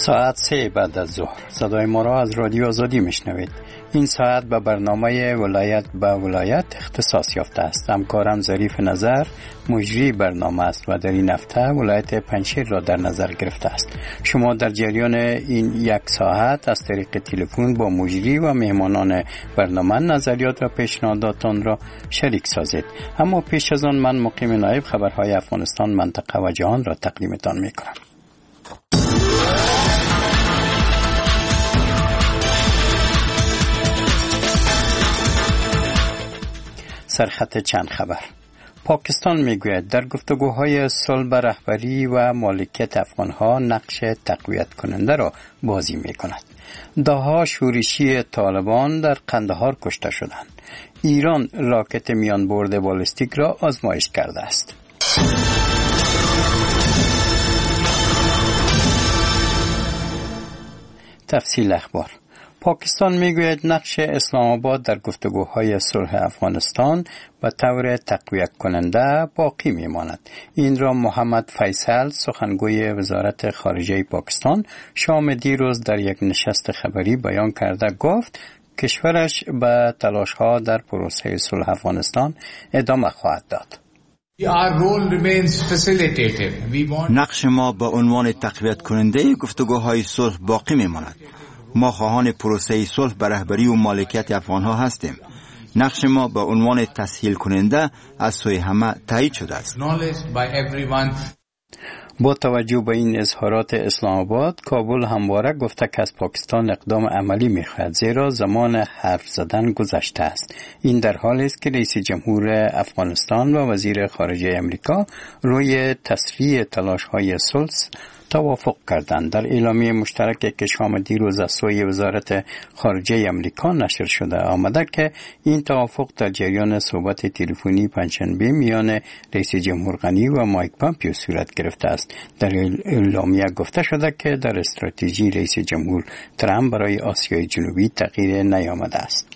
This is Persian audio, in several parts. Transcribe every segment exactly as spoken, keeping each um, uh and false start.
ساعت سه بعد از ظهر صدای ما را از رادیو آزادی میشنوید. این ساعت به برنامه ولایت به ولایت اختصاص یافته است. همکارم ظریف نظر مجری برنامه است و در این هفته ولایت پنجشیر را در نظر گرفته است. شما در جریان این یک ساعت از طریق تلفن با مجری و مهمانان برنامه نظریات و پیشنهاداتان را شریک سازید. اما پیش از آن من مقیم نایب خبرهای افغانستان، منطقه و جهان را تقدیمتان میکنم. سرخط چند خبر. پاکستان میگوید در گفتگوهای صلح به رهبری و مالکیت افغانها نقش تقویت کننده را بازی میکند. دهها شورشی طالبان در قندهار کشته شدند. ایران راکت میان برد بالستیک را آزمایش کرده است. تفصیل اخبار. پاکستان میگوید نقش اسلام آباد در گفتگوهای صلح افغانستان به طور تقویت کننده باقی میماند. این را محمد فیصل سخنگوی وزارت خارجه پاکستان شام دیروز در یک نشست خبری بیان کرده گفت کشورش به تلاش‌ها در پروسه صلح افغانستان ادامه خواهد داد. نقش ما به عنوان تقویت کننده گفتگوهای صلح باقی میماند. ما خواهان پروسه صلح به رهبری و مالکیت افغانها هستیم. نقش ما به عنوان تسهیل کننده از سوی همه تایید شده است. با توجه به این اظهارات اسلام آباد، کابل همواره گفته که از پاکستان اقدام عملی می‌خواهد، زیرا زمان حرف زدن گذشته است. این در حالی است که رئیس جمهور افغانستان و وزیر خارجه امریکا روی تسریع تلاش‌های صلح توافق کردند. در اعلامیه مشترکی که شام دیروز از سوی وزارت خارجه امریکا نشر شده آمده که این توافق در جریان صحبت تلفنی پنجشنبه میان رئیس جمهور غنی و مایک پامپیو صورت گرفته است. در اعلامیه گفته شده که در استراتژی رئیس جمهور ترامپ برای آسیای جنوبی تغییر نیامده است.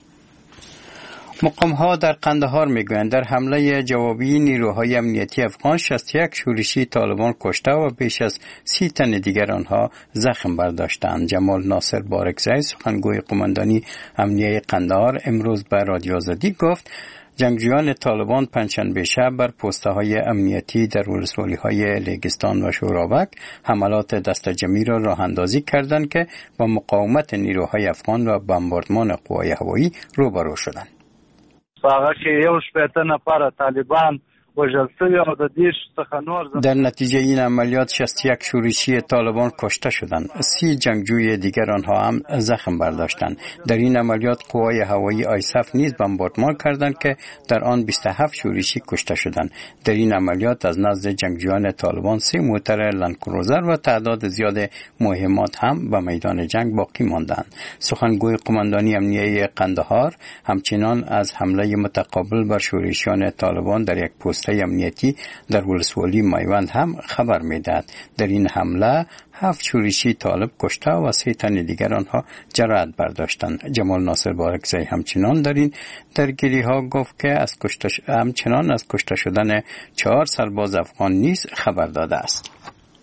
مقام‌ها در قندهار میگویند در حمله جوابی نیروهای امنیتی افغان شصت و یک شورشی طالبان کشته و بیش از سی تن دیگر آنها زخم برداشتند. جمال ناصر بارکزی سخنگوی قماندانی امنیه قندهار امروز به رادیو آزادی گفت جنگجویان طالبان پنجشنبه شب بر پست‌های امنیتی در ولسوالی‌های لیگستان و شورابک حملات دست جمعی را راه اندازی کردند که با مقاومت نیروهای افغان و بمباردمان قوای هوایی روبرو شدند. هغه کې یو شپېته نفره طالبان وژل شوي او د دې څخه نور در نتیجه این عملیات شصت و یک شورشی طالبان کشته شدند. سی جنگجوی دیگر آنها هم زخم برداشتند. در این عملیات قوای هوایی آیسف نیز بمباردمان کردند که در آن بیست و هفت شورشی کشته شدند. در این عملیات از نزد جنگجویان طالبان سه موتر لندکروزر و تعداد زیاد مهمات هم به میدان جنگ باقی ماندند. سخنگوی قماندانی امنیه قندهار همچنان از حمله متقابل بر شورشیان طالبان در یک پست امنیتی در ولسوالی میوند هم خبر میداد. در این حمله هفت شورشی طالب کشته و سه تن دیگر آنها جراحت برداشتند. جمال ناصر بارکزی همچنان در این درگیری ها گفت که از کشته ش... همچنان از کشته شدن چهار سرباز افغان نیز خبر داده است.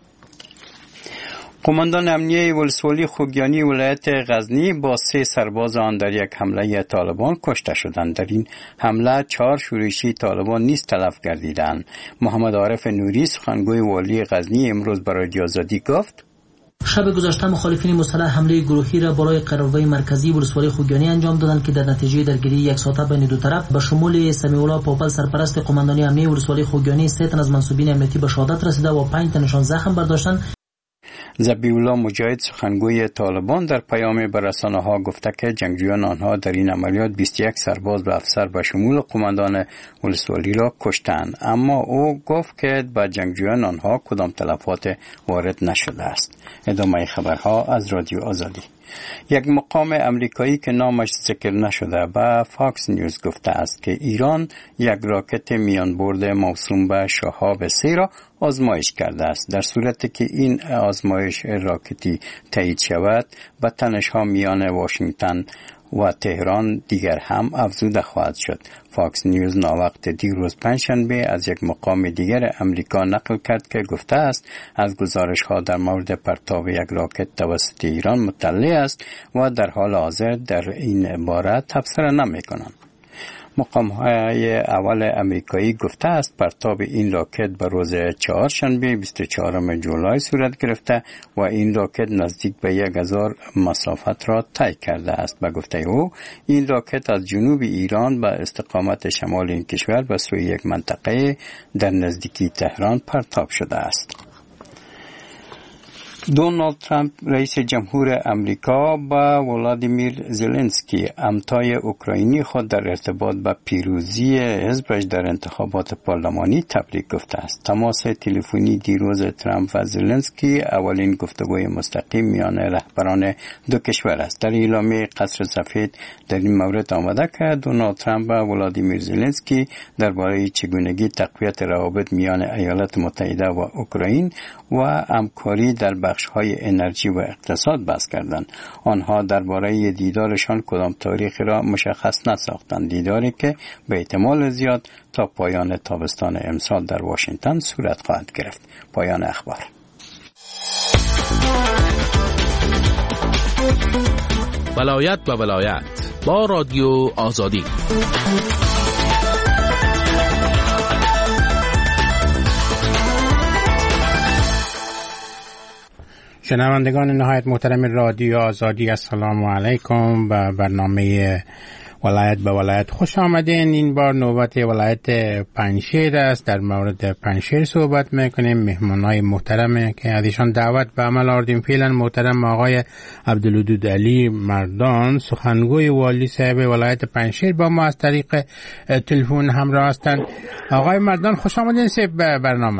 قماندان امنیه ولسوالی خوگیانی ولایت غزنی با سه سرباز آن در یک حمله طالبان کشته شدند. در این حمله چهار شورشی طالبان نیز تلف گردیدند. محمد عارف نوری سخنگوی والی غزنی امروز برای رادیو آزادی گفت شب گذشته مخالفین مسلح حمله گروهی را بالای قرارگاه مرکزی ولسوالی خوگیانی انجام دادند که در نتیجه درگیری یک ساعته بین دو طرف به شمول سمیع الله پاپل سرپرست قماندانی امنیه ولسوالی خوگیانی سه تن از منصوبین امنیتی به شهادت رسیده و پنج تنشان زخم برداشتند. ذبیح الله مجاهد سخنگوی طالبان در پیام به رسانه‌ها گفته که جنگجویان آنها در این عملیات بیست و یک سرباز و افسر به شمول قماندان ولسوالی را کشتند، اما او گفت که به جنگجویان آنها کدام تلفات وارد نشده است. ادامه خبرها از رادیو آزادی. یک مقام امریکایی که نامش ذکر نشده به فاکس نیوز گفته است که ایران یک راکت میان برد موسوم به شهاب سه را آزمایش کرده است. در صورتی که این آزمایش راکتی تایید شود، به تنش‌ها میان واشنگتن و تهران دیگر هم افزوده خواهد شد. فاکس نیوز ناوقت دیروز پنجشنبه از یک مقام دیگر امریکا نقل کرد که گفته است از گزارش ها در مورد پرتاب یک راکت توسط ایران مطلع است و در حال حاضر در این باره تبصره نمی کنند. مقام های اول امریکایی گفته است پرتاب این راکت به روز چهارشنبه بیست و چهارم جولای صورت گرفته و این راکت نزدیک به یک هزار مسافت را طی کرده است. به گفته او این راکت از جنوب ایران به استقامت شمال این کشور به سوی یک منطقه در نزدیکی تهران پرتاب شده است. دونالد ترامپ رئیس جمهور امریکا با ولادیمیر زلنسکی همتای اوکراینی خود در ارتباط با پیروزی حزبش در انتخابات پارلمانی تبریک گفته است. تماس تلفنی دیروز ترامپ و زلنسکی اولین گفتگوی مستقیم میان رهبران دو کشور است. در اعلامیه قصر سفید در این مورد آمده که دونالد ترامپ و ولادیمیر زلنسکی درباره چگونگی تقویت روابط میان ایالات متحده و اوکراین و همکاری در بخش‌های انرژی و اقتصاد بحث کردند. آنها درباره دیدارشان کدام تاریخی را مشخص نساختند. دیداری که به احتمال زیاد تا پایان تابستان امسال در واشنگتن صورت خواهد گرفت. پایان اخبار. ولایت و ولایت با رادیو آزادی. شنوندگان نهایت محترم رادیو آزادی، السلام علیکم. به برنامه ولایت به ولایت خوش آمدین. این بار نوبت ولایت پنجشیر است. در مورد پنجشیر صحبت میکنیم. مهمانای محترم که ازشان دعوت به عمل آوردیم فعلا محترم آقای عبدالودود علی مردان، سخنگوی والی صاحب ولایت پنجشیر، با ما از طریق تلفن همراه هستند. آقای مردان خوش آمدین به برنامه.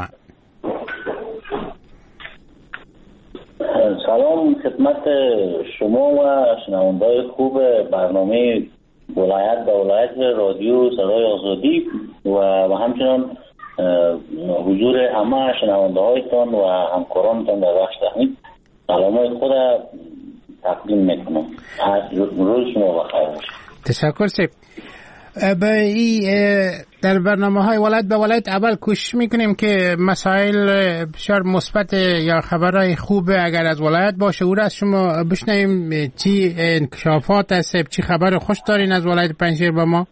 سلام خدمت شما و شنونده‌های خوب برنامه ولایت به ولایت رادیو صدای آزادی و و همچنان حضور همه شنونده‌هایتان و همکارانتان در بخش تکنیک سلامای خود تقدیم میکنم. روز شما بخیر باشه. تشکر سید. به این در برنامه های ولایت به ولایت اول کوشش میکنیم که مسائل بسیار مثبت یا خبرهای خوب اگر از ولایت باشه او را از شما بشنویم. چی انکشافات هست، چی خبر خوش دارین از ولایت پنجشیر با ما؟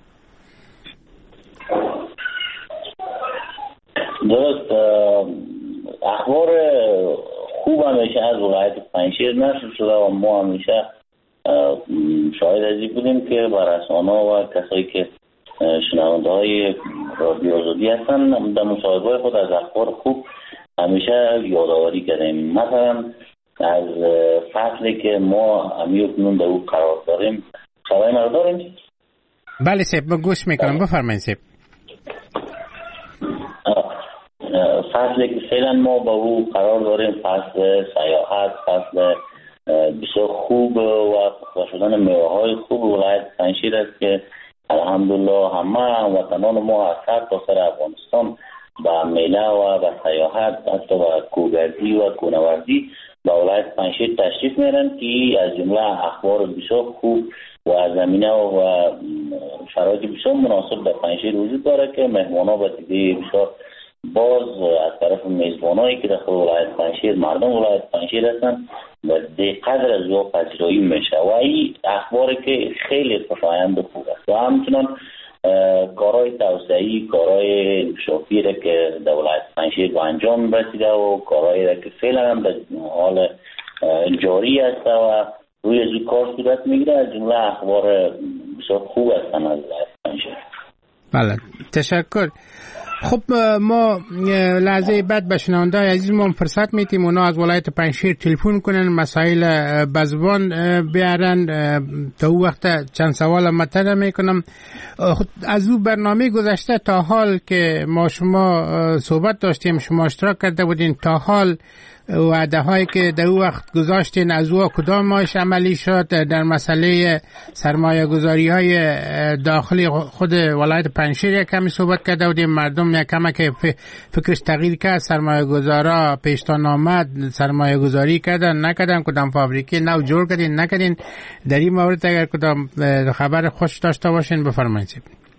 درست، اخبار خوب همیشه از ولایت پنجشیر نشر شده و ما همیشه شاهد از این بودیم که با رسانه و کسایی که شنونده های رادیو آزادی هستن در مصاحبه خود از اخبار خوب همیشه یادآوری کردیم. مثلا از فصلی که ما همیکنون در او قرار داریم خبری مرا داریم؟ بله سیب، من گوش میکنم، بفرمایید سیب. فصلی که فعلا ما با او قرار داریم فصل سیاحت، فصل بسیار خوب و پخته شدن میوه های خوب ولایت پنجشیر است که الحمدلله همه وطنان ما از هر تا سر افغانستان با میله و با سیاحت حتی با کوهگردی و کوهنوردی با ولایت پنجشیر تشریف میرن که از جمله اخبار بسیار خوب و زمینه و شرایط بسیار مناسب در پنجشیر وجود داره که مهمانا با دیده بسیار باز از طرف میزبانایی که در ولایت پنجشیر مردم ولایت پنجشیر هستن و قدر از او پذیرایی میشه و این اخباری که خیلی خوشایند و خوب است و همچنان کارهای توسعه‌ای، کارهای انکشافی را که در ولایت پنجشیر به انجام رسیده و کارهایی را که فعلا هم در حال جاری است و روی از این کار صورت میگیره از جمله اخبار بسیار خوب هستن از ولایت پنجشیر. بله، تشکر. خب ما لحظه بعد به شنونده‌های عزیزمون فرصت میتیم اونا از ولایت پنجشیر تلفن کنن، مسائل بزبان بیارن. تا او وقت چند سوال مطرح میکنم. از او برنامه گذشته تا حال که ما شما صحبت داشتیم، شما اشتراک کرده بودین، تا حال وعده هایی که در اون وقت گذاشتین از او کدامش عملی شد؟ در مسئله سرمایه گذاری های داخلی خود ولایت پنجشیر یک کمی صحبت کرده بودیم، مردم یک کمی که فکرش تغییر کرد، سرمایه گذارا پیشتان آمد سرمایه گذاری کردن نکردن، کدام فابریکه نو جور کردین نکردین؟ در این مورد اگر کدام خبر خوش داشته باشین بفرمایید.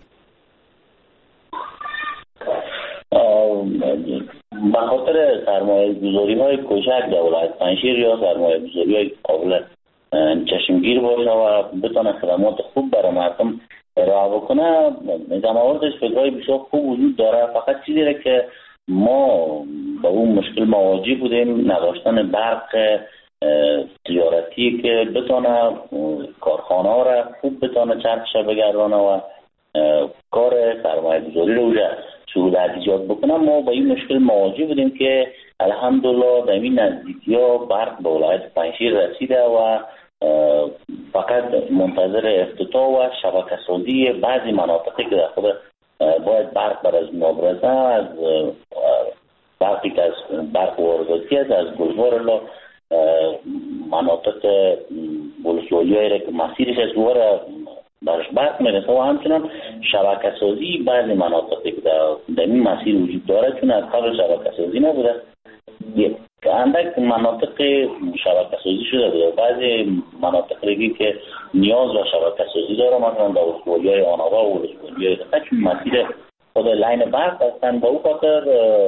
به خاطر سرمایه گذاری های کوچک در ولایت پنجشیر یا سرمایه گذاری های قابل چشمگیر باشه و بتونه خدمات خوب برای مردم ارائه بکنه، جمعاوردش فکرهای بسیار خوب وجود داره. فقط چیزی را که ما با اون مشکل مواجه بودیم، نداشتن برق تجارتی که بتونه کارخانه ها را خوب بتونه چرخش بگردانه و کار سرمایه گذاری رو سهولت ایجاد بکنم. ما با این مشکل مواجه بودیم که الحمدلله در این نزدیکی ها برق به ولایت پنجشیر رسیده و فقط منتظر افتتاح و شبکه سازی بعضی مناطقی که در خود باید برق بر از ما برسه، از برقی که از برق وارداتی است، از گلوار الله مناطق ولسوالی هایی که مسیرش از دواره برش برق میرسه و همچنان شبکه سازی بعضی مناطقی که در این مسیر وجود داره، چون از قبل شبکه سازی نبوده، اندک مناطق شبکه سازی شده بوده. بعضی مناطق دیگه که نیاز به شبکه سازی داره، مثلا در ولسوالی های آنابا و ولسوالی های دیگه، چون مسیر خود لاین برق هستن، به او خاطر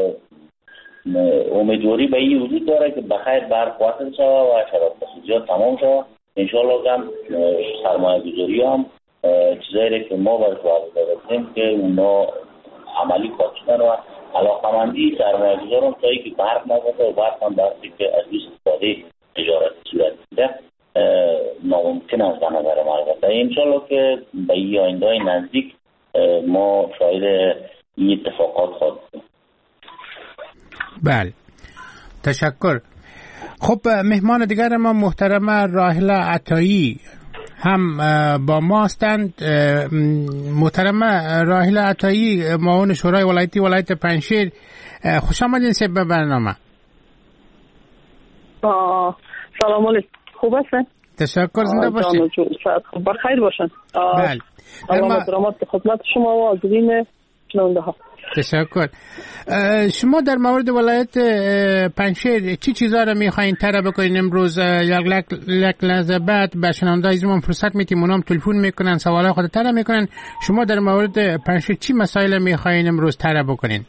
امیدواری به این وجود داره که بخیر برق واصل شود و شبکه سازی ها تمام شود. انشاءالله هم سرمایه گذاری هم چیزایی که ما برای وعده دادیم که اونا عملی خواهد شدن و علاقمندی سرمایه گذاران تا ای که برق نبوده و برق هم برقی که از روی استفاده تجارت صورت میده ناممکن است به نظر ما. البته انشاءالله که به این آینده نزدیک ما شاید این اتفاقات خواهد بود. بله، تشکر. خب مهمان دیگر ما محترمه راحله عطایی هم با ما هستند. محترمه راحله عطایی، معاون شورای ولایتی ولایت پنجشیر، خوش آمدین سه به برنامه. سلام علیکم، خوب هستین؟ تشکر، زنده باشین. بخیر باشین. بله، الله مدرمات خدمت شما و عزیزین شنونده ها. تشکر. شما در مورد ولایت پنجشیر چی چیزا رو میخواین طرح بکنین امروز؟ یک لک لحظه بعد به شنونده‌های زمان فرصت میتیم، اونام تلفن میکنن، سوالای خود طرح میکنن. شما در مورد پنجشیر چی مسائل میخواین امروز طرح بکنین؟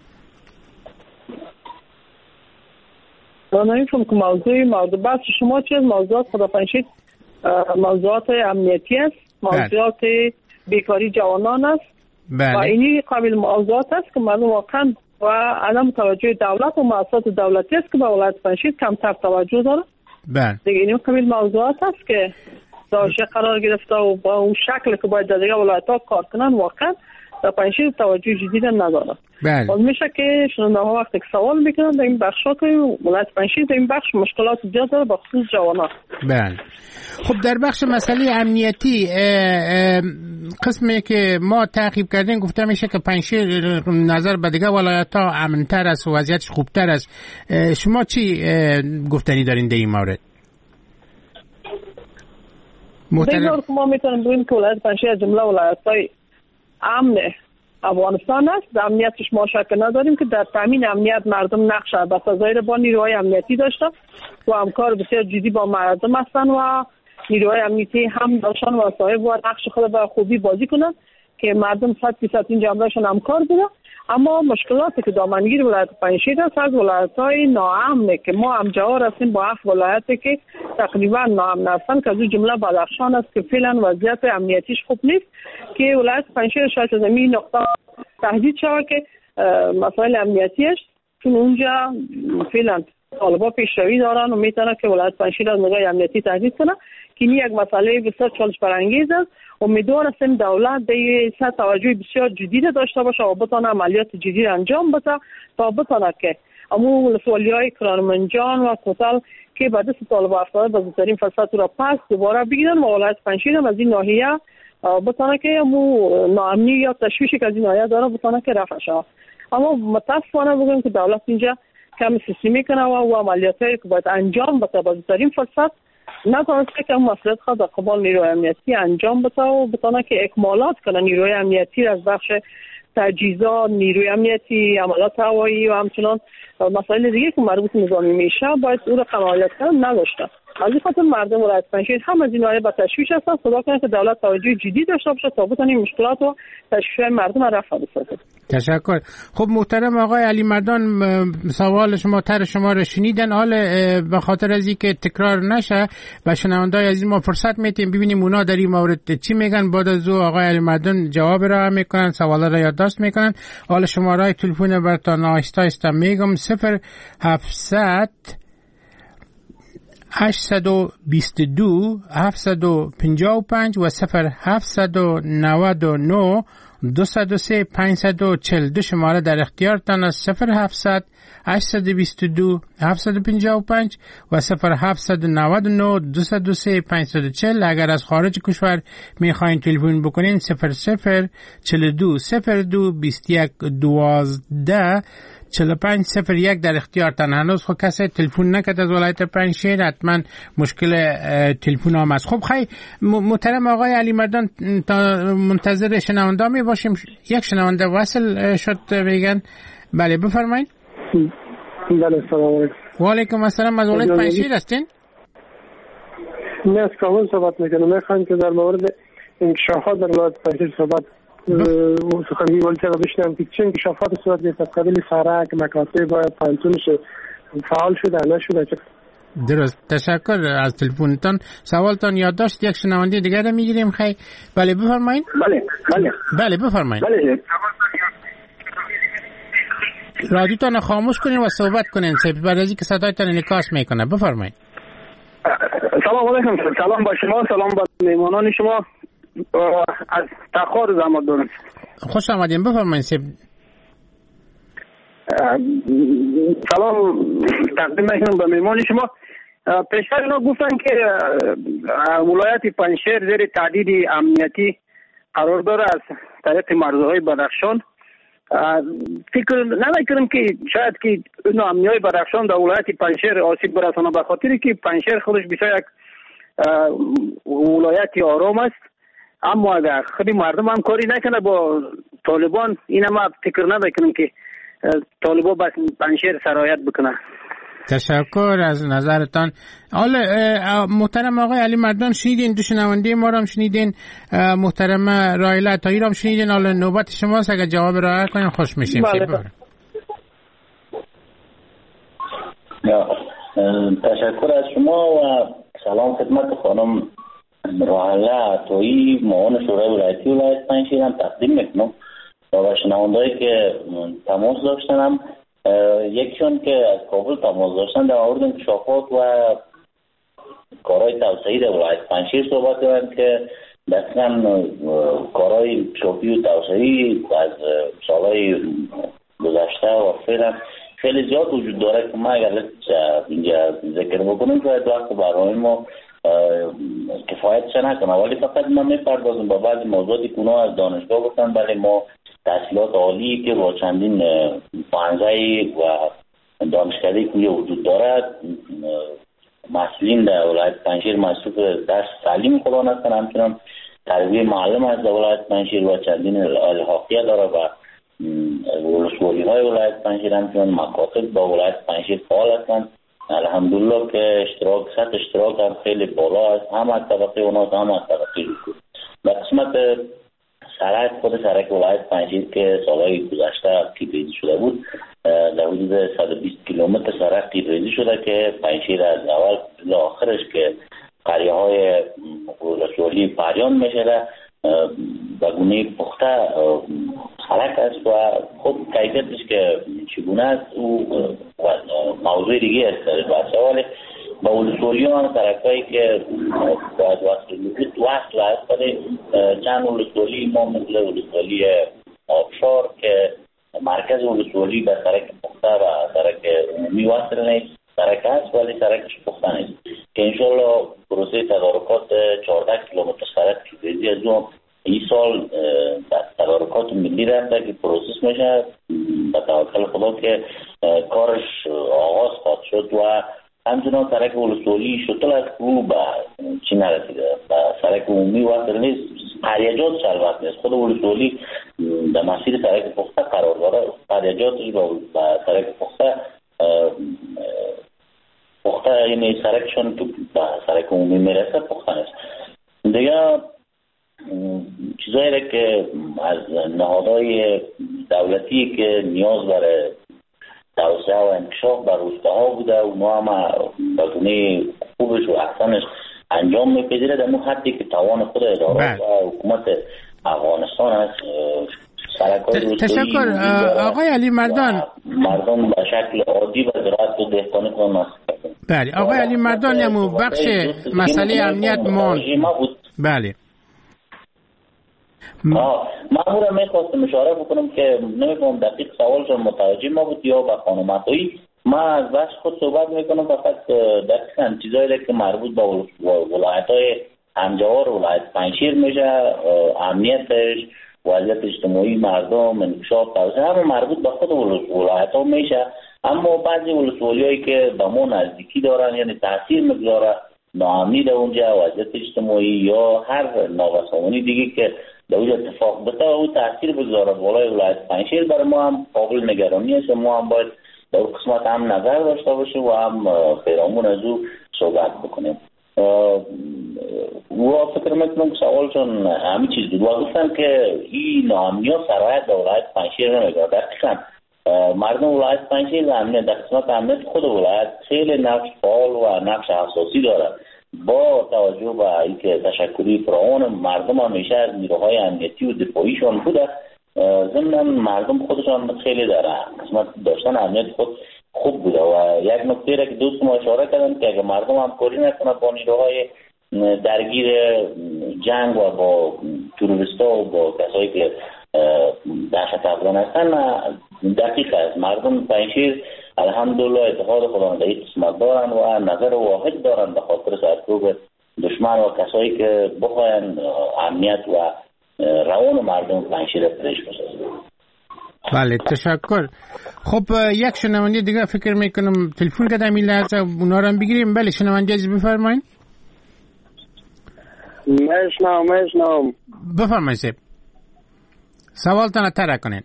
من نمی‌فهمم که موضوع موضوع بحث شما چیه؟ موضوعات خود پنجشیر موضوعات امنیتی است، موضوعات بیکاری جوانان است. بله. و اینی قابل موضوعات است که مردم واقعا و عدم توجه دولت و مؤسسات دولتی است که به ولایت پنجشیر کمتر توجه داره. بله. دیگه اینی قابل موضوعات است که داشته قرار گرفته و با اون شکل که باید در دیگه ولایت‌ها کار کنن واقعا در پنجشیر توجه جدید نداره. بله. و میشه که شنونده ها وقتی که سوال میکنن در این بخشا که ولایت پنجشیر در این بخش مشکلات زیاد داره به خصوص جوانان. بله. خب در بخش مسئله امنیتی قسمی که ما تعقیب کردیم گفته میشه که پنجشیر نظر به دیگه ولایت‌ها امن‌تر است و وضعیتش خوبتر است. شما چی گفتنی دارین در این مورد؟ محترم ما میتونیم بگیم که ولایت پنجشیر از جمله ولایت‌های امن افغانستان است. در امنیتش ما شک نداریم که در تامین امنیت مردم نقش بسازای با نیروهای امنیتی داشته و همکار بسیار جدی با مردم هستند و نیروهای امنیتی هم داشتن و صاحب و نقش خود به خوبی بازی کنند که مردم صد درصد این جملهشون همکار بوده. اما مشکلاتی که دامنگیر ولایت پنجشیر است از ولایت‌های ناامنه که ما هم جوار هستیم با هفت ولایتی که تقریبا ناامن هستند که از اون جمله بدخشان است که فعلا وضعیت امنیتیش خوب نیست که ولایت پنجشیر شاید از این نقطه تهدید شود که مسائل امنیتیش، چون اونجا فعلا طالبا پیشروی دارن و میتونه که ولایت پنجشیر از نگاه امنیتی تهدید کنه که این یک مسئله بسیار چالش برانگیز است. امیدوار هستیم دولت به این توجه بسیار جدی داشته باشه و بتونه عملیات جدی انجام بده تا بتونه که امو ولسوالی‌های کرانمنجان و کوتل که بعد از طالبا افتاده بزرگترین فساد را پس دوباره بگیرن و ولایت پنجشیر از این ناحیه بتونه که امو ناامنی یا تشویشی که از این ناحیه داره بتونه که رفع شه. اما متاسفانه بگم که دولت اینجا کم سیستمی کنه و عملیاتی که باید انجام بده با بهترین فرصت نتونسته که مسئولیت خود در قبال نیروی امنیتی انجام بده و بتونه که اکمالات کنه نیروی امنیتی از بخش تجهیزات، نیروی امنیتی، عملیات هوایی و همچنان مسائل دیگه که مربوط نظامی میشه باید او را قناعت کنه نداشته. از این خاطر مردم ولایت پنجشیر هم از این ناحیه با تشویش هستن، صدا کنه که دولت توجه جدی داشته باشه تا بتونه این مشکلات و تشویش مردم را رفع بسازه. تشکر. خب محترم آقای علی مردان، سوال شما تر شما را شنیدن. حال به خاطر از اینکه تکرار نشه و شنوندای عزیز ما فرصت میتیم ببینیم اونا در این مورد چی میگن. بعد از او آقای علی مردان جواب را میکنن، سوالا را یادداشت میکنن. حال شماره تلفن براتون آهسته آهسته میگم: صفر هفتصد هشتصد و بیست و دو هفتصد و پنجاه و پنج و صفر هفتصد و نود و نه دویست و سه پانصد و چهل. دو شماره در اختیارتان است: صفر هفتصد هشتصد و بیست و دو هفتصد و پنجاه و پنج و صفر هفتصد و نود و نه دویست و سه پانصد و چهل. اگر از خارج کشور میخواین تلفن بکنین صفر صفر چهل و دو صفر دو بیست و یک دوازده چهل و پنج صفر یک در اختیارتان. هنوز خود کسی تلفن نکرد از ولایت پنجشیر، حتما مشکل تلفن هم است. خب خیلی محترم آقای علی مردان، تا منتظر شنونده می باشیم. یک شنونده وصل شد میگن. بله بفرمایید. بله سلام علیکم. و علیکم السلام. از ولایت پنجشیر هستین؟ نه از کامل صحبت میکنم. میخوایم که در مورد انکشافات در ولایت پنجشیر صحبت سخنگوی ولی را بشنم که چه انکشافات صورت گرفت از قبیل سرک، مکاتب و پانتونش فعال شده نشده؟ درست. تشکر از تلفنتان. سوالتان یادداشت. یک شنونده دیگر را میگیریم. خیلی بله بفرمایید. بله بله بله بفرمایید. بله رادیوتان خاموش کنین و صحبت کنین بعد از اینکه صدایتان انعکاس میکنه. بفرمایید. سلام علیکم. سلام با شما، سلام با میهمانان شما. از تخار زحمت دارم. خوش آمدین. بفرمایید. سلام تقدیم میکنم به میهمان شما. پیشتر اینا گفتن که ولایت پنجشیر زیر تهدید امنیتی قرار داره از طریق مرزهای بدخشان. فکر نمیکنم که شاید که اون امنیای بدخشان در ولایت پنجشیر آسیب برسانه، به خاطر که پنجشیر خودش بسیار یک ولایت آرام است. اما اگر خود مردم هم کاری نکنه با طالبان، این هم فکر نمیکنم که طالبان بس پنجشیر سرایت بکنه. تشکر از نظرتان. حالا محترم آقای علی مردان شنیدین، دو شنونده ما رو هم شنیدین، محترم رایله عطایی رو هم شنیدین. حالا نوبت شماست، اگر جواب رعایت کنین خوش میشیم. تشکر از شما و سلام خدمت خانم رایله عطایی، معاون شورای ولایتی ولایت پنجشیر هم تقدیم میکنم و شنوندهایی که تماس داشتنم. یکیشون که از کابل تماس داشتن در مورد انکشافات و کارهای توسعه‌ای در ولایت پنجشیر صحبت کردن که دقیقاً کارهای انکشافی و توسعه‌ای از سالهای گذشته و فعلا خیلی زیاد وجود داره که ما اگر اینجا ذکر بکنیم که وقت برنامه ما کفایت چه نکنه، ولی فقط ما میپردازیم با بعضی موضوعاتی که اونا از دانشگاه گفتن. بله ما تحصیلات عالی که با چندین پانزه و دانشکده که وجود دارد، مسئولین در ولایت پنجشیر مصروف درس تعلیم خودان هستن، همچنان تربیه معلم از ولایت پنجشیر و چندین الحاقیه داره و ولسوالی های ولایت پنجشیر همچنان مکاتب با ولایت پنجشیر فعال هستند. الحمدلله که اشتراک سطح اشتراک هم خیلی بالا است، هم از طبقه اوناست هم از طبقه رکود. در قسمت سرک، خود سرک ولایت پنجشیر که سالهای گذشته تیرریزی شده بود، در حدود صد و بیست کیلومتر سرک تیرریزی شده که پنجشیر از اول تا آخرش که قریه های ولسوالی پریان میشه به گونه پخته سرک است و خود کیفیتش که چگونه است او موضوع دیگه است. ولی با ولسوالی هم سرکایی که باید وصل است، ولی چند ولسوالی ما مثل ولسوالی آبشار که مرکز ولسوالی به سرک پخته و سرک عمومی وصل نیست، سرک هست ولی سرکش پخته نیست که انشالله پروسه تدارکات چهارده کیلومتر سرک تیرریزی از اون این سال تدارکات ملی رفته که پروسس میشه. به توکل خدا که کارش آغاز خواهد شد و همچنان سرک ولسوالی شتل از او به چی نرسیده به سرک عمومی وصل نیست، قریجات شلوت نیست. خود ولسوالی در مسیر سرک پخته قرار داره، قریجاتش به سرک پخته پخته یعنی سرکشون تو به سرک عمومی میرسه پخته نیست. دیگه چیزایی را که از نهادهای دولتی که نیاز برای توسعه و انکشاف بر روستاها بوده اونا هم بگونه خوبش و احسنش انجام میپذیره در اون حدی که توان خود ادارات و حکومت افغانستان است. تشکر آقای علی مردان. مردم به شکل عادی و زراعت و دهقانی کنن. بله آقای علی مردان یمو بخش مسئله امنیت مان. بله مامورا میخواستم اشاره بکنم که نمیفهم دقیق سوالشون متوجه ما بود یا به خانم عطایی. ما از بخش خود صحبت میکنم فقط دقیقا چیزایی که مربوط به ولایت های همجوار ولایت پنجشیر میشه، امنیتش، وضعیت اجتماعی مردم، انکشاف توسعه همه مربوط به خود ولایت ها میشه. اما بعضی ولسوالی هایی که به ما نزدیکی دارن یعنی تاثیر میگذاره ناامنی در اونجا، وضعیت اجتماعی یا هر نابسامانی دیگه که در اونجا اتفاق بته او تاثیر بگذاره بالای ولایت پنجشیر، برای ما هم قابل نگرانی است. ما هم باید در قسمت هم نظر داشته باشیم و هم پیرامون از او صحبت بکنیم. و فکر میکنم که سوالشون همین چیز بود و گفتن که این ناامنی ها سرایت در ولایت پنجشیر نمیگرد. دقیقا مردم ولایت پنجشیر در امنیت در قسمت امنیت خود ولایت خیلی نقش فعال و نقش اساسی داره. با توجه به اینکه تشکری فراوان مردم همیشه از نیروهای امنیتی و دفاعیشان بوده، ضمن مردم خودشان خیلی داره قسمت داشتن امنیت خود خوب بوده. و یک نکته را که دوست ما اشاره کردن که اگر مردم همکاری نکنه با نیروهای درگیر جنگ و با تروریستا و با کسایی که دهشت افغان هستن، دقیق است مردم پنجشیر الحمدلله اتحاد خداوندی قسمت دارن و نظر واحد دارن به خاطر سرکوب دشمن و کسایی که بخواین امنیت و روان مردم پنجشیر پرش بسازن. بله تشکر. خب یک شنونده دیگه فکر میکنم تلفن کردم این لحظه اونا رو هم بگیریم. بله شنونده از بفرمایید. میشنم میشنم بفرمایید سیب سوالتان ترک کنید.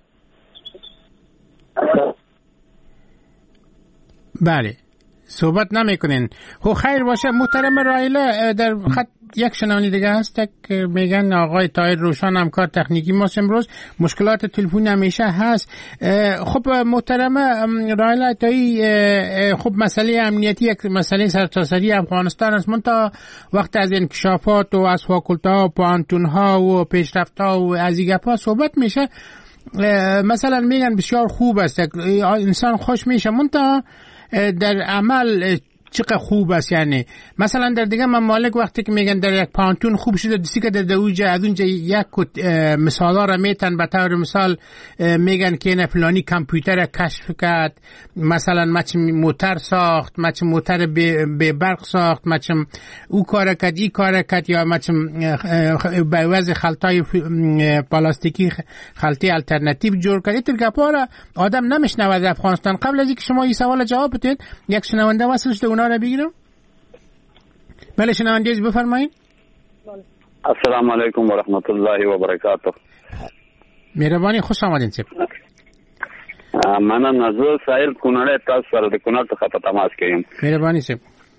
بله صحبت نمی کنین. خب خیر باشه. محترم رایله در خط یک شنونده دیگه هست که میگن آقای طاهر روشن همکار تکنیکی ما امروز مشکلات تلفن همیشه هست. خب محترم رایله تایی خب مسئله امنیتی یک مسئله سرتاسری افغانستان است. من تا وقت از انکشافات و از فاکولت‌ها و پانتون‌ها و پیشرفت‌ها و از این گپ‌ها صحبت میشه، مثلا میگن بسیار خوب است، انسان خوش میشه، من تا در عمل چقدر خوب است. یعنی مثلا در دیگه ممالک وقتی که میگن در یک پانتون خوب شده دستی که در دوجه از اونجا یک مثالا را میتن به طور مثال میگن که این فلانی کامپیوتر کشف کرد، مثلا مچ موتر ساخت، مچ موتر به برق ساخت، مچ او کار کرد ای کار کرد، یا مچ به وضع خلطای پلاستیکی خلطی الټرناتیو جوړ کړي. تر گپا را آدم نمیشنوه از افغانستان. قبل از اینکه شما این سوال جواب بدید یک شنونده واسه شده اونا رو بگیرم. بله شنونده بفرمایید. السلام علیکم و رحمت الله و برکاته. مهربانی خوش آمدین سیب. منم نزو سایل کونړ تاسو سره د کونړ څخه په تماس کیم. مهربانی سیب.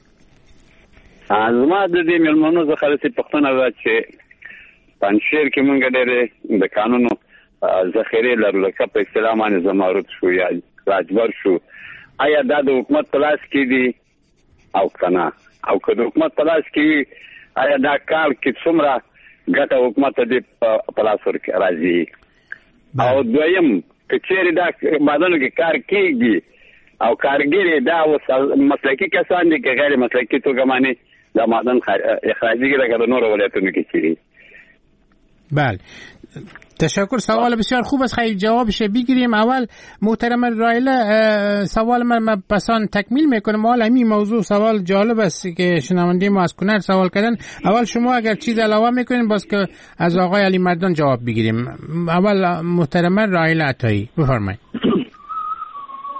زما د دې ملمنو زه خالص پښتنه ده چې پنځشیر کې مونږ ډېر د قانونو ذخیره لرو لکه په اصطلاح باندې زمارت شو یا راجبر شو. آیا دا د حکومت په لاس کې دي او کنه؟ او که د حکومت په لاس کې آیا دا کار کې څومره ګټه حکومت دې په لاس ورکړي راځي؟ او دویم که چیرې دا بادانو کې کار کېږي او کارګر دا مسلکي کسان دي که غیر مسلکي توګه باندې دا معدن اخراجي کې لکه د نورو ولایتونو کې چیرې؟ بله تشکر. سوال بسیار خوب است، خیلی جوابش بگیریم. اول محترم رایله سوال من پسان تکمیل میکنم. اول همین موضوع سوال جالب است که شنونده ما از کنر سوال کردن. اول شما اگر چیز علاوه میکنین باز که از آقای علی مردان جواب بگیریم. اول محترم رایله عطایی بفرمایید.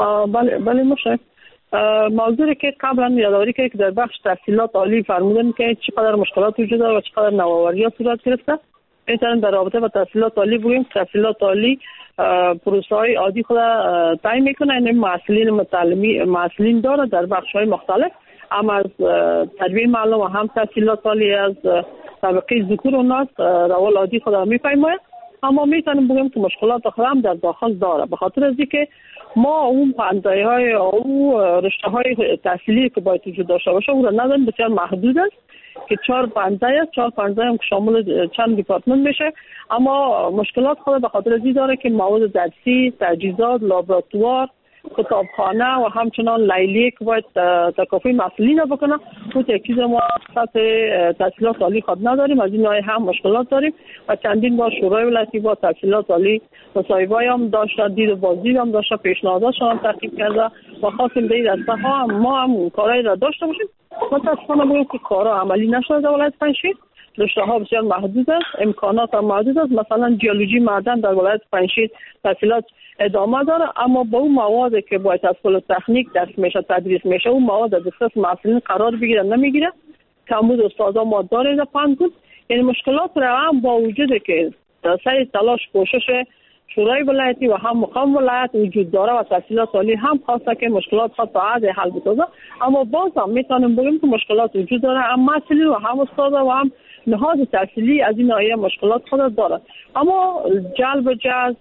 بله بله مشه. موضوعی که قبلا یادآوری که در بخش تحصیلات عالی فرمودن که چقدر مشکلات وجود داره و چقدر نوآوری‌ها صورت گرفته. مثلا در رابطه با تحصیلات عالی بگیم تحصیلات عالی پروسه‌های عادی خود تعیین میکنه، این مسئولین متعلمی مسئولین داره در بخش‌های مختلف، هم از تربیت معلم و هم تحصیلات عالی از طبقه ذکور و ناس روال عادی خود میفهمه. اما میتونیم بگیم که مشکلات خود هم در داخل داره، به خاطر از اینکه ما اون پنجه‌های او رشته‌های تحصیلی که باید وجود داشته باشه اون را نداریم، بسیار محدود است که چهار پنجه است، چهار پنجه هم که شامل چند دیپارتمنت میشه. اما مشکلات خود به خاطر از این داره که مواد درسی، تجهیزات، لابراتوار، کتابخانه و همچنان لیلی که باید تکافی مسئولین بکنه، اون یک چیز ما سطح تحصیلات عالی خود نداریم، از این نوع هم مشکلات داریم و چندین بار شورای ولایتی با تحصیلات عالی مصاحبه‌ای هم داشته، دید و بازدید هم داشته، پیشنهاداتشون هم تعقیب کرده و خواستیم در این راستا ها ما هم کارایی را داشته باشیم. متاسفانه بگیم که کارا عملی نشده در ولایت پنجشیر، رشته ها بسیار محدود است، امکانات هم محدود است. مثلا جیولوژی معدن در ولایت پنجشیر تحصیلات ادامه داره، اما با اون موادی که باید از کل تکنیک درس میشه تدریس میشه اون مواد در دسترس مسئولین قرار بگیره نمیگیره. کمبود استادا ما داره در پنجگون. یعنی مشکلات را هم با وجود که سعی تلاش کوشش شورای ولایتی و هم مقام ولایت وجود داره و تحصیلات عالی هم خواسته که مشکلات خود تا حد حل بتازه، اما باز هم میتونیم بگیم که مشکلات وجود داره، هم مسئولین و هم استادا و هم نهاد تحصیلی از این ناحیه مشکلات خود داره. اما جلب جذب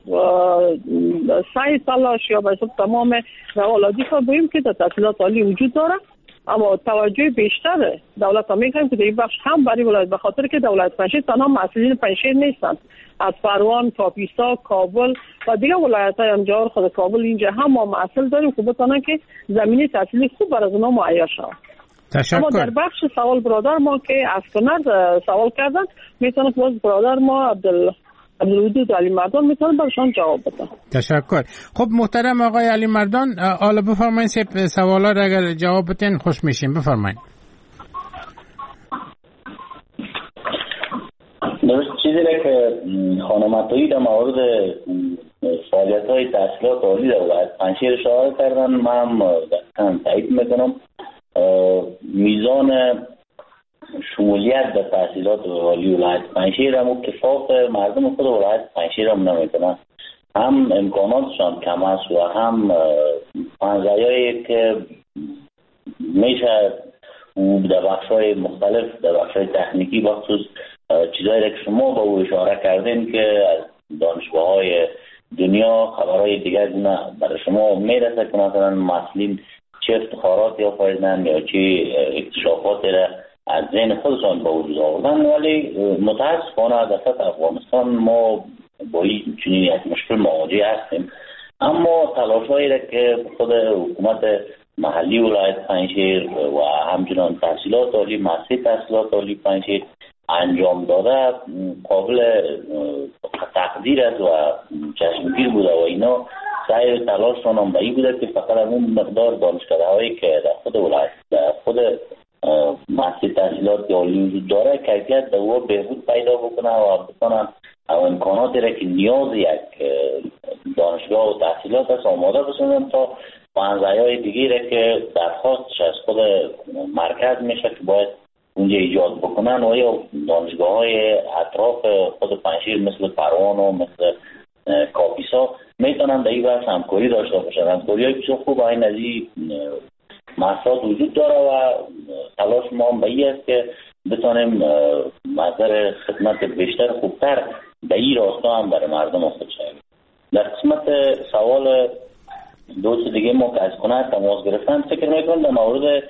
سعی تلاش یا به حساب تمام روالادی خود بگیم که در تحصیلات عالی وجود داره، اما توجه بیشتر دولت هم میکنیم که در این بخش هم برای ولایت، به خاطر که دولت پنجشیر تنها مسئولین پنجشیر نیستند، از پروان، کاپیسا، کابل و دیگه ولایت های همجار خود کابل اینجا هم ما مسئول داریم که بتانن که زمینی تحصیلی خوب برای اونا مهیا شود. اما در بخش سوال برادر ما که از کنار سوال کردن میتونه که باز برادر ما عبدال عبدالودود علی مردان میتونه برشان جواب بده. تشکر. خب محترم آقای علی مردان، حالا بفرمایید سوالا را اگر جواب بدین خوش میشیم. بفرمایید. درست چیزی را که خانم عطایی در مورد فعالیت های تحصیلات عالی در ولایت پنجشیر اشاره کردن، من هم دقیقاً تایید میکنم. میزان شمولیت در تحصیلات عالی ولایت پنجشیر هم کفاف مردم خود ولایت پنجشیر هم نمیکنن، هم امکاناتشان کم است و هم پنجه‌هایی که میشه در بخش‌های مختلف در بخش‌های تکنیکی بخصوص چیزایی که شما با او اشاره کردین که از دانشگاه‌های دنیا خبرهای دیگر برای شما میرسه که مثلا مسئولین چه افتخارات یا فایدن یا چه اکتشافات را از ذهن خودشان به وجود آوردن، ولی متاسفانه در سطح افغانستان ما با این چنین یک مشکل مواجه هستیم. اما تلاش‌هایی را که خود حکومت محلی ولایت پنجشیر و همچنان تحصیلات عالی مؤسسه تحصیلات عالی پنجشیر انجام داده قابل تقدیر است و چشمگیر بوده و اینا سعی و تلاششان هم به این بوده که فقط اون مقدار دانشکده‌هایی که در خود ولایت در خود مؤسسه تحصیلات عالی وجود داره کیفیت در او بهبود پیدا بکنه و بتونن امکاناتی را که نیاز یک دانشگاه و تحصیلات است آماده بسازن تا پنجه‌های دیگه را که درخواستش از خود مرکز میشه که باید اونجا ایجاد بکنن و یا دانشگاه های اطراف خود پنجشیر مثل پروان و مثل کاپیسا میتونن در این بحث همکاری داشته باشن. همکاری های بسیار خوب این از این مسائل وجود داره و تلاش ما هم به این است که بتانیم منظر خدمت بیشتر خوبتر به این راستا هم برای مردم خود شویم. در قسمت سوال دوست دیگه ما که از کنه تماس گرفتن فکر میکنم در مورد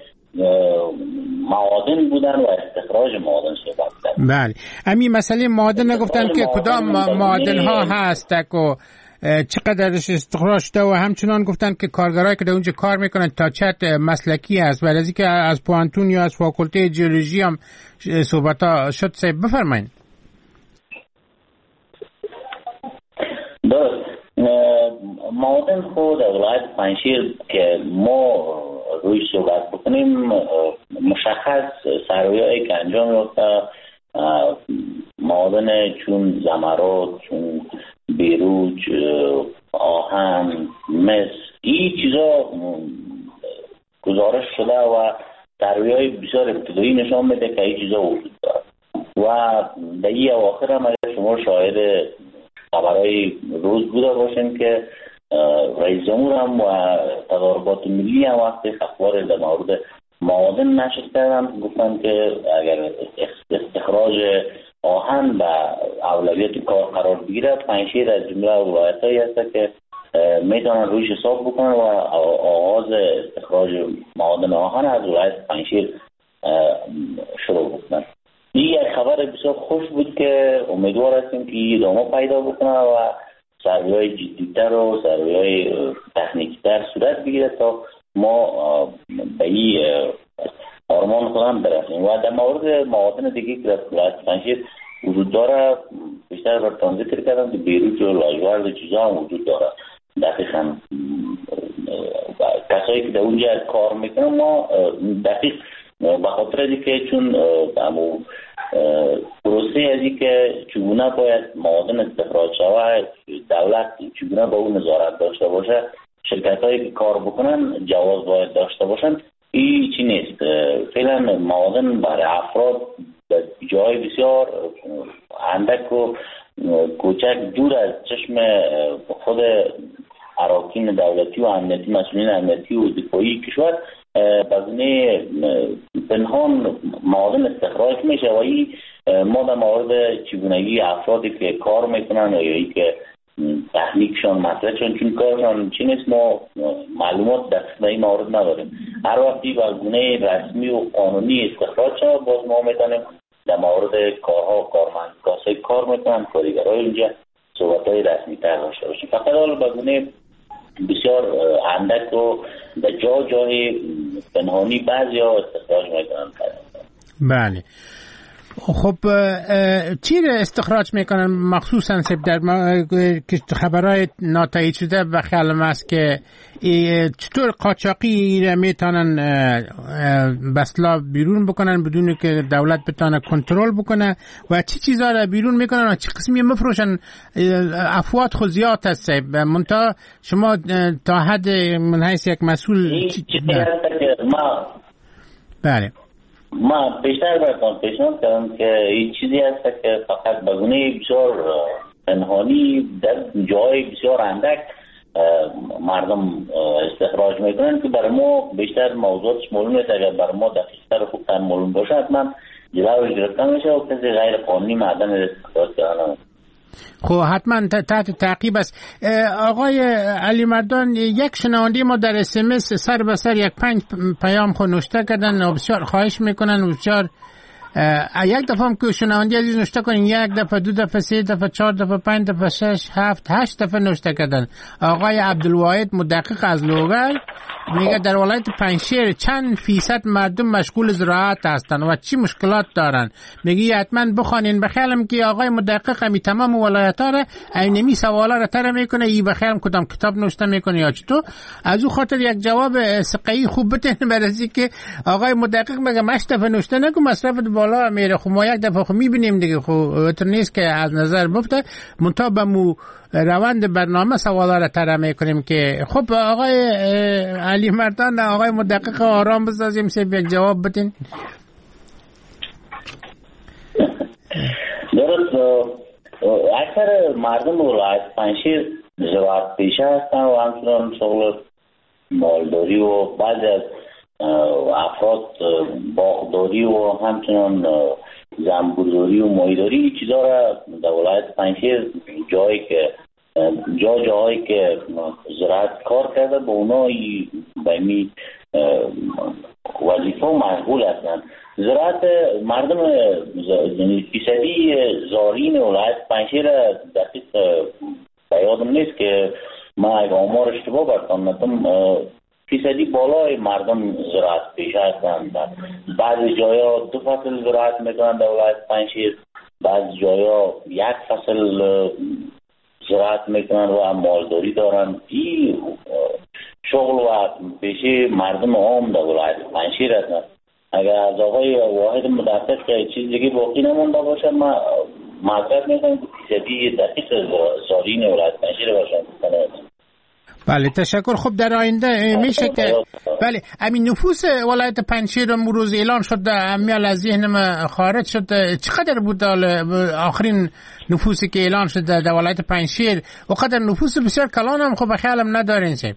معادن بودن و استخراج معادن صحبت کردن. بله همین مسئله معادن نگفتن که کدام معادن ها هست و چقدرش استخراج شده و همچنان گفتن که کارگرایی که در اونجا کار میکنن تا چت مسلکی هست و از اینکه از پوانتون یا از فاکولته جیولوژی هم صحبت ها شد. بفرمایید. درست. معادن خود در ولایت پنجشیر که ما روی صحبت بکنیم مشخص سرویایی که انجام یافته معادن چون زمرد، چون بیروج، آهن، مس، این چیزا بسیار ابتدایی نشان میده که این چیزا وجود داره و در این اواخر هم اگر شما شاهد خبرهای روز بوده باشین که رئیس جمهور هم و تظاهرات ملی هم وقتی اخبار در مورد معادن نشر کردن گفتن که اگر استخراج آهن و اولویت کار قرار بگیره پنجشیر از جمله ولایت‌هایی هست که میتونن رویش حساب بکنن و آغاز استخراج معادن آهن از ولایت پنجشیر شروع بکنن. این یک خبر بسیار خوش بود که امیدوار هستیم که ادامه پیدا بکنه و سروی‌های جدی‌تر و سروی‌های تکنیک‌تر صورت بگیره تا ما به این آرمان خودم برسیم. و در مورد معادن دیگه که در ولایت پنجشیر وجود داره بیشتر براتون ذکر کردم که بیروت و لاجورد و چیزا هم وجود داره. دقیقاً کسایی که در اونجا کار میکنن ما دقیق به خاطر ازی که چون امو پروسه ازی که چگونه باید معادن استخراج شود دولت چگونه با اون نظارت داشته باشه شرکت هایی که کار بکنن جواز باید داشته باشن این چی نیست. فعلا معادن برای افراد در جای بسیار اندک و کوچک دور از چشم خود اراکین دولتی و امنیتی مسئولین امنیتی و دفاعی کشور بزنه پنهان معادن استخراج میشه و این ما در مورد چگونگی افرادی که کار میکنن یا ای که تحلیکشان مطلبشان چون کارشان چی نیست ما معلومات در این مورد نداریم. هر وقتی به گونه رسمی و قانونی استخراج شد باز ما میتونیم در مورد کارها کارمند کاسای کار میکنن کارگرای اینجا صحبت‌های رسمی تر داشته باشیم. فقط حالا به گونه بسیار اندک و در جا جای پنهانی بعضی ها استخراج میکنن. بله خب چی استخراج میکنن مخصوصا در خبرهای ناتایید شده و خیالم است که چطور قاچاقی را میتونن بسلا بیرون بکنن بدون که دولت بتونه کنترل بکنه و چی چیزا را بیرون میکنن و چه قسمی مفروشن. افواد خود زیاد هست منتها شما تا حد من حیث یک مسئول ما بله ما بیشتر براتون پیشنهاد کردم که این چیزی هست که فقط به گونه بسیار پنهانی در جای بسیار اندک مردم استخراج میکنن که برای ما بیشتر موضوعاتش معلوم نیست. اگر برای ما دقیق‌تر خوبتر معلوم باشه حتما جلوش گرفته میشه و کسی غیر قانونی معدن استخراج کردن. خب حتما تحت تعقیب است. آقای علی مردان یک شنونده ما در اس ام اس سر به سر یک پنج پیام خود نوشته کردن و بسیار خواهش میکنن بسیار یک دفعه هم که شنونده عزیز نوشته کنین یک دفعه دو دفعه سه دفعه چهار دفعه پنج دفعه شش هفت هشت دفعه نوشته کردن. آقای عبدالواحد مدقق از لوگر میگه در ولایت پنجشیر چند فیصد مردم مشغول زراعت هستن و چی مشکلات دارن. میگه حتما بخوانین. بخیالم که آقای مدقق همی تمام ولایت ها را اینمی سوالا را تر میکنه ای بخیالم کدام کتاب نوشته میکنه یا چطور. از او خاطر یک جواب سقی خوب بتین برسی که آقای مدقق میگه مش دفعه نوشته نگو مصرف بالا میره. خب ما یک دفعه خب میبینیم دیگه خب تو نیست که از نظر بفته منتها به مو روند برنامه سوالا را طرح میکنیم که خب آقای علی مردان آقای مدقق آرام بسازیم سه یک جواب بدین. درست اکثر مردم ولایت پنجشیر زراعت پیشه هستن و همچنان شغل مالداری و بعضی از افراد باغداری و همچنان زنبورداری و ماهیداری چیزا را در ولایت پنجشیر جایی که جا جایی که زراعت کار کرده به اونا به می وظیفه مشغول هستند. زراعت مردم فیصدی زارین ولایت پنجشیر دقیق به یادم نیست که ما اگه آمار اشتباه برکنم فیصدی بالای مردم زراعت پیشه هستند. بعضی جایا دو فصل زراعت میکنند در ولایت پنجشیر، بعضی جایا یک فصل زراعت میکنند و مالداری دارند. این شغل و پیشه مردم عام در ولایت پنجشیر هستند. اگر از آقای واحد مدقق که چیز دیگه باقی نمونده باشه ما معذرت میکنم که فیصدی دقیق زارین ولایت پنجشیر باشند. بله تشکر. خب در آینده میشه که بله همین نفوس ولایت پنجشیر امروز اعلان شد، امیال از ذهنم خارج شد، چقدر بود آخرین نفوسی که اعلان شد در ولایت پنجشیر؟ وقدر نفوس بسیار کلان هم خب خیالم ندارین سه.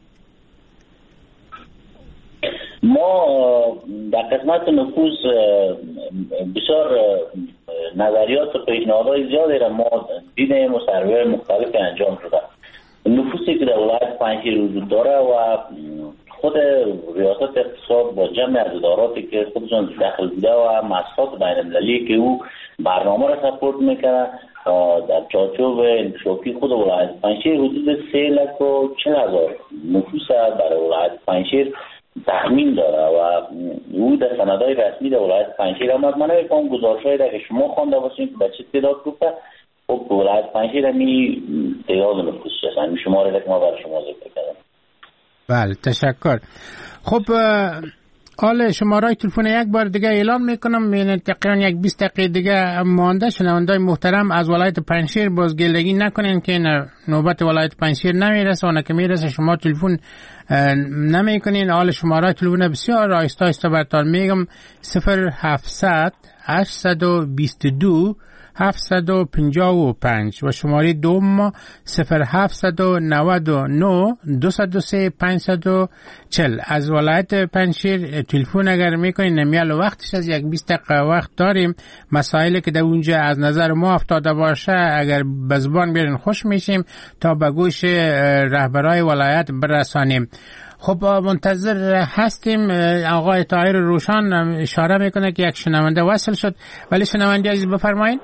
ما در قسمت نفوس بسیار نظریات و پیشنهادهای زیادی را ما دیدیم و سروی مختلف انجام شده. نفوسی که در ولایت پنجشیر وجود داره و خود ریاست اقتصاد با جمع از اداراتی که خودشان داخل بوده و مؤسسات بین المللی که او برنامه را سپورت میکنه در چارچوب انکشافی خود ولایت پنجشیر حدود سه لک و چل هزار نفوس برای ولایت پنجشیر تخمین داره و او در سندهای رسمی در ولایت پنجشیر آمد. من نمی‌فهمم گزارش‌هایی را که شما خوانده باشین که به چه تعداد گفته. خب ولایت پنجشیر همی تعداد نفوس هستن، شماره که ما برای شما ذکر کردم. بله تشکر. خب حالا شماره تلفن یک بار دیگه اعلان میکنم، یعنی تقریبا یک بیست دقیقه دیگه مانده. شنوندای محترم از ولایت پنجشیر بازگلگی نکنین که نوبت ولایت پنجشیر نمیرسه، اون که میرسه شما تلفن نمیکنین. حالا شماره تلفن بسیار آهسته آهسته براتون میگم: صفر هفتصد هشتصد و بیست و دو هفتصد و پنجاه و پنج و شماره دوم صفر هفتصد و نود و نه دویست و سه پانصد و چهل. از ولایت پنجشیر تلفن اگر میکنین نمیال وقتش از یک بیست دقیقه وقت داریم. مسائلی که در اونجا از نظر ما افتاده باشه اگر به زبان بیارین خوش میشیم تا به گوش رهبرای ولایت برسانیم. خب منتظر هستیم. آقای طاهر روشان اشاره میکنه که یک شنونده وصل شد، ولی شنونده عزیز بفرمایید.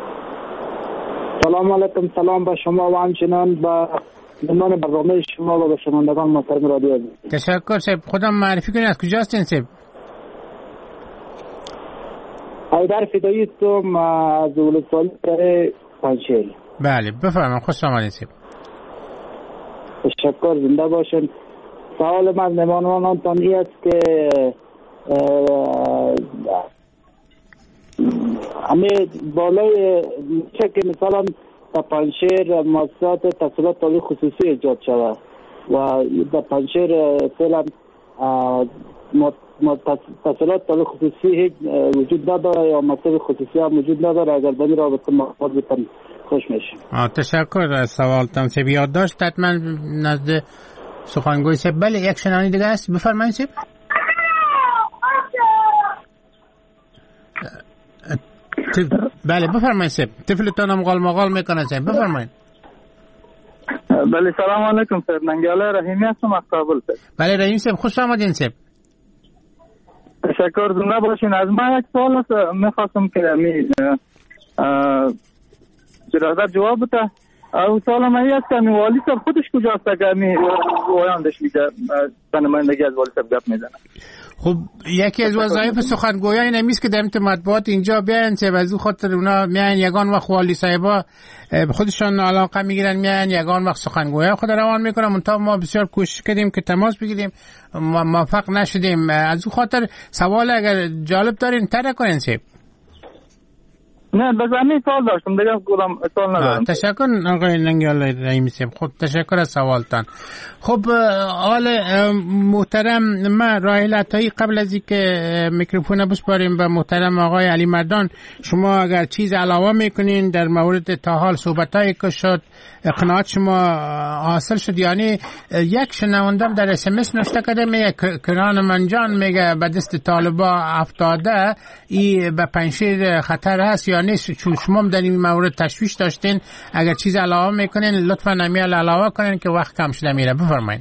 سلام علیکم. سلام به شما و همچنان به مهمان برنامه شما و به شنوندگان محترم رادیو عزیز. تشکر صاحب. خودم معرفی کنید از کجا هستین صاحب؟ حیدر فدایی هستم از ولسوالی پنجشیر. بله بفرمایید، خوش آمدید صاحب. تشکر، زنده باشین. سوال من مهمانانتان این است که همه بالای چه که مثلا در پنجشیر مؤسسات تحصیلات عالی خصوصی ایجاد شود و در پنجشیر فعلا تحصیلات عالی خصوصی هیچ وجود نداره یا مکتب خصوصی هم وجود نداره. اگر به این رابطه مخاطب بتن خوش میشیم. تشکر از سوالتان صاحب. یاد داشت حتما نزد سخنگوی صاحب. بله یک شنونده دیگه است، بفرمایید صاحب. بله بفرمایید صاحب. طفلتون هم غال مغال میکنه صاحب، بفرمایید. بله سلام علیکم صاحب. ننگیاله رحیمی هستم از کابل صاحب. بله رحیم صاحب خوش آمدین صاحب. تشکر، زنده باشین. از من یک سوال است میخواستم که می برادر جواب بده. او سوال من است که والی صاحب خودش کجاست که می وایاندش میگه به نمایندگی از والی صاحب گپ میزنه؟ خب یکی از وظایف سخنگویان نمیست که در مطبوعات اینجا بیان چه از اون خاطر اونا میان یگان وقت والی صاحبا خودشان علاقه میگیرن میان یگان وقت سخنگویا خود روان میکنن. منتها ما بسیار کوشش کردیم که تماس بگیریم، موفق نشدیم. از اون خاطر سوال اگر جالب دارین طرح کنین صاحب. نه بس همین سوال داشتم دیگه، کدام سوال ندارم. تشکر آقای ننگیال رحیمی صاحب. خب تشکر از سوالتان. خب آل محترم ما راهیل عطایی قبل از اینکه میکروفون بسپاریم به محترم آقای علی مردان، شما اگر چیز علاوه میکنین در مورد تا حال صحبتایی که شد قناعت شما حاصل شد؟ یعنی یک شنوندم در اس ام اس نوشته کرده میگه کران منجان میگه به دست طالبا افتاده، ای به پنجشیر خطر هست یا نیست؟ چون شما در این مورد تشویش داشتین، اگر چیز علاوه میکنین لطفا نمیال علاوه کنین که وقت کم شده میره. بفرمایید.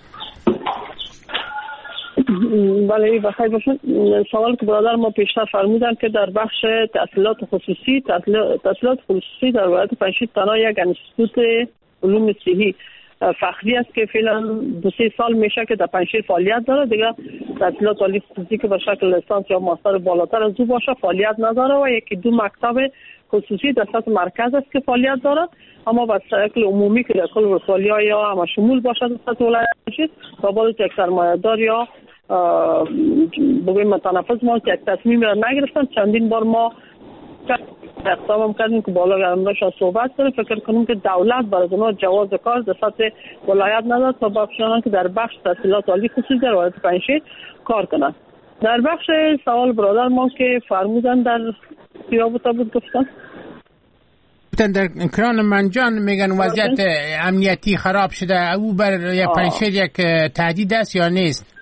بله بخیر باشید. سوال که برادر ما پیشتر فرمودن که در بخش تحصیلات خصوصی تحصیلات خصوصی در ولایت پنجشیر تنها یک انستیتوت علوم صحی فخری است که فعلا دو سه سال میشه که در پنجشیر فعالیت داره. دیگه تحصیلات عالی خصوصی که به شکل لیسانس یا ماستر بالاتر از او باشه فعالیت نداره و یکی دو مکتب خصوصی در سطح مرکز است که فعالیت داره، اما به شکل عمومی که در کل ولسوالی‌ها یا هم شمول باشه در سطح ولایت پنجشیر تا بعد یک سرمایه‌دار یا بگویم متنفذ ما که یک تصمیم را نگرفتن. چندین بار ما اقدام کردیم که بالا گرمشان صحبت کنیم. فکر کنیم که دولت برای اونا جواز کار در سطح ولایت نداد تا بخشانان که در بخش تحصیلات عالی خصوصی در ولایت پنجشیر کار کنند. در بخش سوال برادر ما که فرمودن در رابطه بود گفتن در کران منجان میگن وضعیت امنیتی خراب شده، او بر پنجشیر یک تهدید است یا نیست؟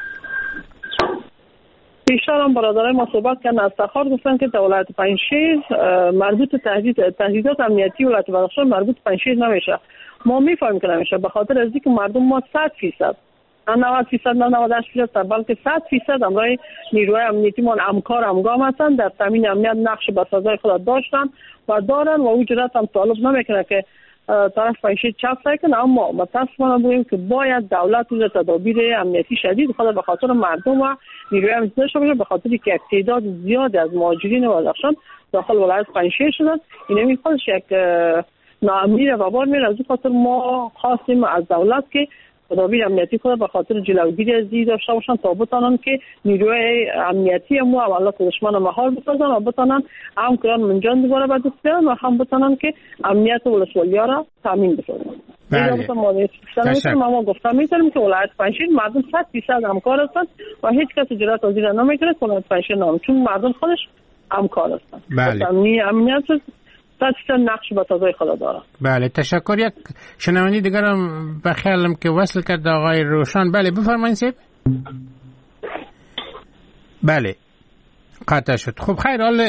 پیشتر هم برادرای ما صحبت کردن از تخار گفتن که ولایت پنجشیر مربوط تهدید تهدیدات امنیتی ولایت بدخشان مربوط پنجشیر نمیشه. ما میفهمیم که نمیشه به خاطر از اینکه مردم ما صد درصد نه نود درصد نه نود و هشت درصد بلکه صد درصد امرای نیروی امنیتی ما همکار همگام هستند، در تامین امنیت نقش بسازای خود داشتن و دارن و او جرأت هم طالب نمیکنه که طرف پنجشیر چپ سعی کنه. اما متاسفانه بگیم که باید دولت روی تدابیر امنیتی شدید خود به خاطر مردم و نیروی امنیتی داشته باشه، به خاطر که تعداد زیادی از مهاجرین بدخشان داخل ولایت پنجشیر شدن. این میخواد یک ناامنی رو بار میره. از این خاطر ما خواستیم از دولت که تدابیر امنیتی خود به خاطر جلوگیری از این داشته باشن تا بتانن که نیروی امنیتی مو عملیات دشمن مهار بسازن و بتانن هم کران منجان دوباره به دست بیارن و هم بتانن که امنیت ولسوالی‌ها را تامین بسازن. بله. ما ما گفتم میتونیم که ولایت پنجشیر مردم صد درصد همکار هستند و هیچ کس جرأت از این نمیکنه که ولایت پنجشیر نام، چون مردم خودش همکار هستند. بله. امنیت تا نقش به تازه خدا داره. بله تشکر. یک شنونده دیگر هم به خیالم که وصل کرد آقای روشن. بله بفرمایید سیب. بله قطع شد. خب خیر، حال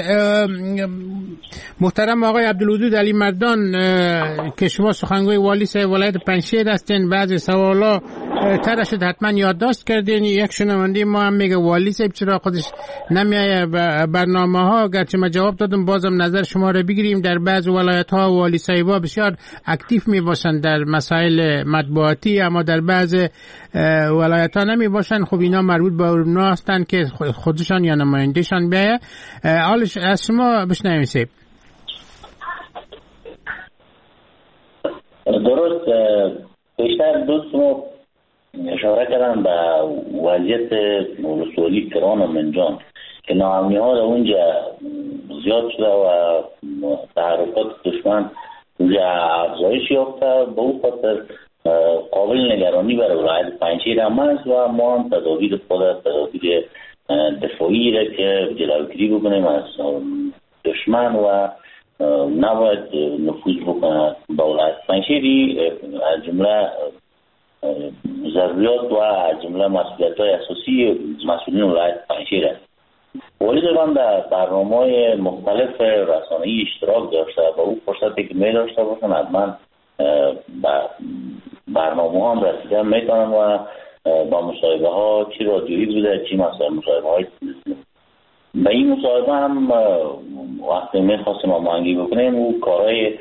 محترم آقای عبدالودود علی مردان که شما سخنگوی والی ولایت پنجشیر هستین، بعضی سوالا طرح شد حتما یادداشت کردین. یک شنونده ما هم میگه والی صاحب چرا خودش نمیایه برنامه ها؟ گرچه ما جواب دادم بازم نظر شما رو بگیریم. در بعض ولایت ها والی صاحبا بسیار اکتیو می باشن در مسائل مطبوعاتی، اما در بعض ولایت ها نمی باشن. خب اینا مربوط به اونا هستن که خودشان یا نمایندهشان بیایه. حالش از شما بشنویم سیب. درست، بیشتر دوست ما اشاره کردن به وضعیت ولسوالی کران و منجان که ناامنی ها در اونجا زیاد شده و تحرکات دشمن اونجا افزایش یافته. به اون خاطر قابل نگرانی برای ولایت پنجشیر هم است و ما هم تدابیر خود تدابیر دفاعی را که جلوگیری بکنیم از دشمن و نباید نفوذ بکنه به ولایت پنجشیر. از جمله ضروریات و از جمله مسئولیت‌های اساسی مسئولین ولایت پنجشیر است. والی زبان در برنامه‌های مختلف رسانه‌ای اشتراک داشته و او فرصتی که می داشته باشن حتما برنامه هم رسیدن میتونن و با مصاحبه ها چی رادیویی بوده چی مثلا مصاحبه های به این مصاحبه هم وقتی میخواستیم هماهنگی بکنیم او کارهای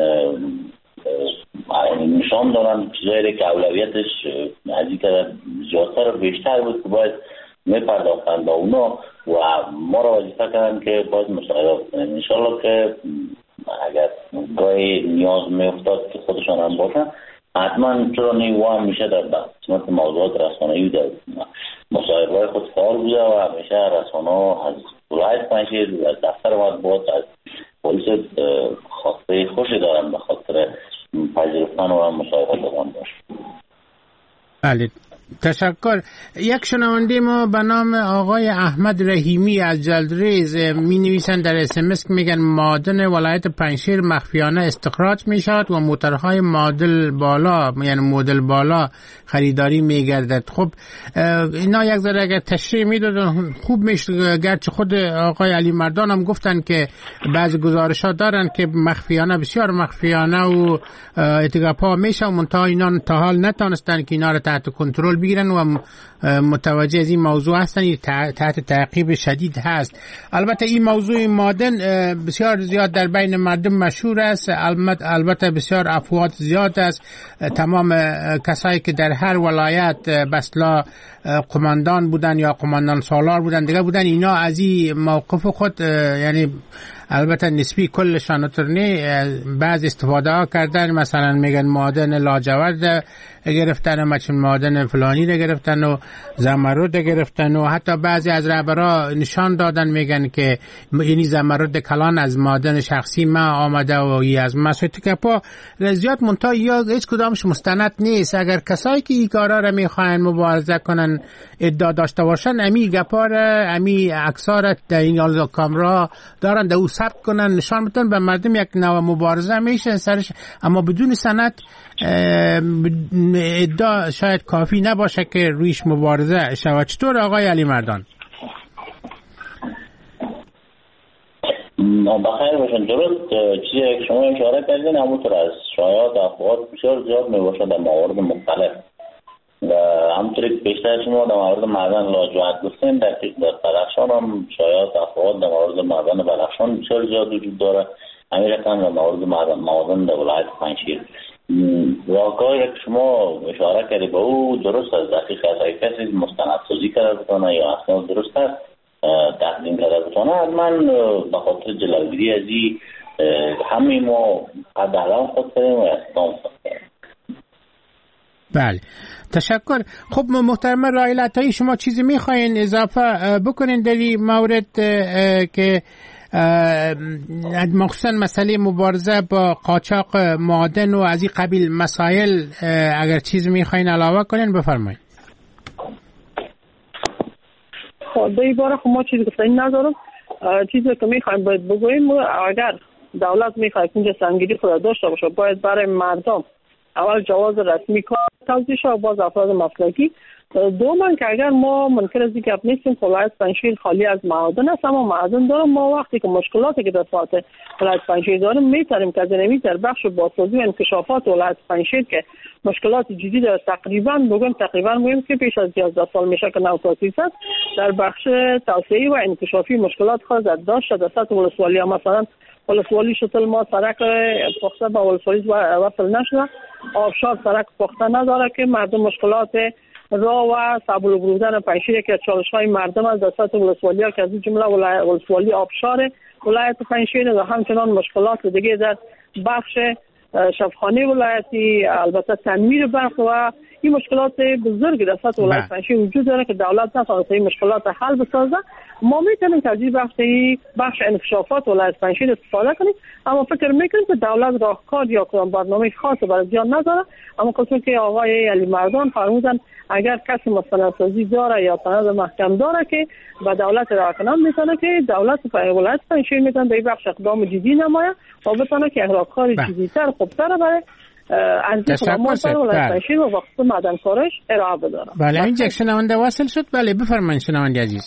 نشان دارن چیزایی که اولویتش از این که زیادتر و بیشتر بود که باید میپرداختن با اونا و ما را وظیفه کردن که باید مصاحبه بکنیم. انشالله که اگر گاهی نیاز میافتاد که خودشان هم باشن حتما چرا نیو هم میشه در قسمت موضوعات رسانه‌ای در مصاحبه‌های خود فعال بوده و همیشه رسانه‌ها از ولایت پنجشیر و از دفتر مطبوعات از پلیس خواسته خوشی دارن به خاطر پذیرفتن و مصاحبه دادن باشه. بله تشکر. یک شنونده ما به نام آقای احمد رحیمی از جلدریز می نویسن در اس ام اس میگن معادن ولایت پنجشیر مخفیانه استخراج می شود و موتورهای مدل بالا یعنی مدل بالا خریداری می گردد. خب اینا یک ذره اگر تشریح می دادن خوب میشه، گرچه خود آقای علی مردان هم گفتن که بعضی گزارش ها دارن که مخفیانه بسیار مخفیانه و اتگاپا میشه و منتها اینا تا حال نتانستن که اینا رو تحت کنترل بگیرن و متوجه از این موضوع هستن. تحت تعقیب شدید هست. البته این موضوع معادن بسیار زیاد در بین مردم مشهور است، البته بسیار افواج زیاد است. تمام کسایی که در هر ولایت بسلا قماندان بودن یا قماندان سالار بودن دیگه بودن، اینا از این موقف خود یعنی البته نسبی کلشان نه، بعض استفاده ها کردن، مثلا میگن معدن لاجورد گرفتن، مثلا معدن فلانی رو گرفتن و زمرد گرفتن و حتی بعضی از رهبرا نشان دادن میگن که اینی زمرد کلان از معدن شخصی ما آمده و ای از مسعود کپا رضایت منتها یا هیچ کدامش مستند نیست. اگر کسایی که این کارا رو میخواین مبارزه کنن ادعا داشته باشن، امی گپار امی اکثر در این حال کامرا دارن در او ثبت کنن نشان بدن به مردم یک نوع مبارزه میشه سرش، اما بدون سند ادعا شاید کافی نباشه که رویش مبارزه شود. چطور آقای علی مردان؟ بخیر باشن. درست چیزی که شما اشاره کردین همونطور از شایعات افواج بسیار زیاد میباشد در موارد مختلف و همونطوری که بیشتر شما در مورد معدن لاجورد گفتین، در بدخشان هم شایعات افواج در مورد معدن بدخشان بسیار زیاد وجود داره، همین رقم در مورد معدن در ولایت پنجشیر. واقعی که شما اشاره کردی به او درست است، دقیق است. اگه کسی مستندسازی کرده بتونه یا اصلا درست است تقدیم کرده بتونه، من به خاطر جلوگیری از این همه ما قدران خود کردیم و اقدام خود کردیم. بله تشکر. خب محترم رائل عطایی، شما چیزی میخواین اضافه بکنین در این مورد که مخصوصا مسئله مبارزه با قاچاق معدن و از این قبیل مسائل اگر چیز میخواین علاوه کنین بفرمایید. خب در این باره ما چیزی گفتن ندارم. چیزی که میخوایم باید بگوییم، اگر دولت میخواد اینجا سنگیری خود داشته باشه باید برای مردم اول جواز رسمی کار توضیح شه و باز افراد مسلکی. دوم که اگر ما منکر از این گپ نیستیم که ولایت پنجشیر خالی از معادن است، اما معادن دارم. ما وقتی که مشکلاتی که در فات ولایت پنجشیر داریم میتونیم که زمینی در بخش بازسازی و انکشافات ولایت پنجشیر که مشکلات جدی داره، تقریبا بگم تقریبا میگم که پیش از یازده سال میشه که نو تاسیس است، در بخش توسعه و انکشافی مشکلات خود داشت. در سطح ولسوالی مثلا ولسوالی شتل ما سرک پخته با ولسوالی وصل نشده، آبشار سرک پخته نداره که مردم مشکلات راه و سبل بودن پنجشیر که چالش‌های مردم از دستات ولسوالی ها که از جمله ولسوالی آبشار ولایت پنجشیر و همچنان مشکلات دیگه در بخش شفاخانه ولایتی، البته تنمیر برق و این مشکلات بزرگ در سطح ولایت پنجشیر وجود داره که دولت نتوانسته این مشکلات حل بسازه. ما میتونیم که از این بخش بخش انکشافات ولایت پنجشیر استفاده کنیم، اما فکر میکنیم که دولت راهکار یا کدام برنامه خاص برای زیان نداره. اما خصوصا که آقای علی مردان فرمودن اگر کسی مستندسازی داره یا سند محکم داره که به دولت راهنمایی میتونه که دولت ولایت پنجشیر میتونه به این بخش اقدام جدی نماید و بتونه که راهکار جدی‌تر خوبتر برای ارزش خدمات ولایت پنجشیر و وقت معدن کارش ارائه بداره. بله اینجا شنونده واصل شد. بله بفرمایید شنونده عزیز.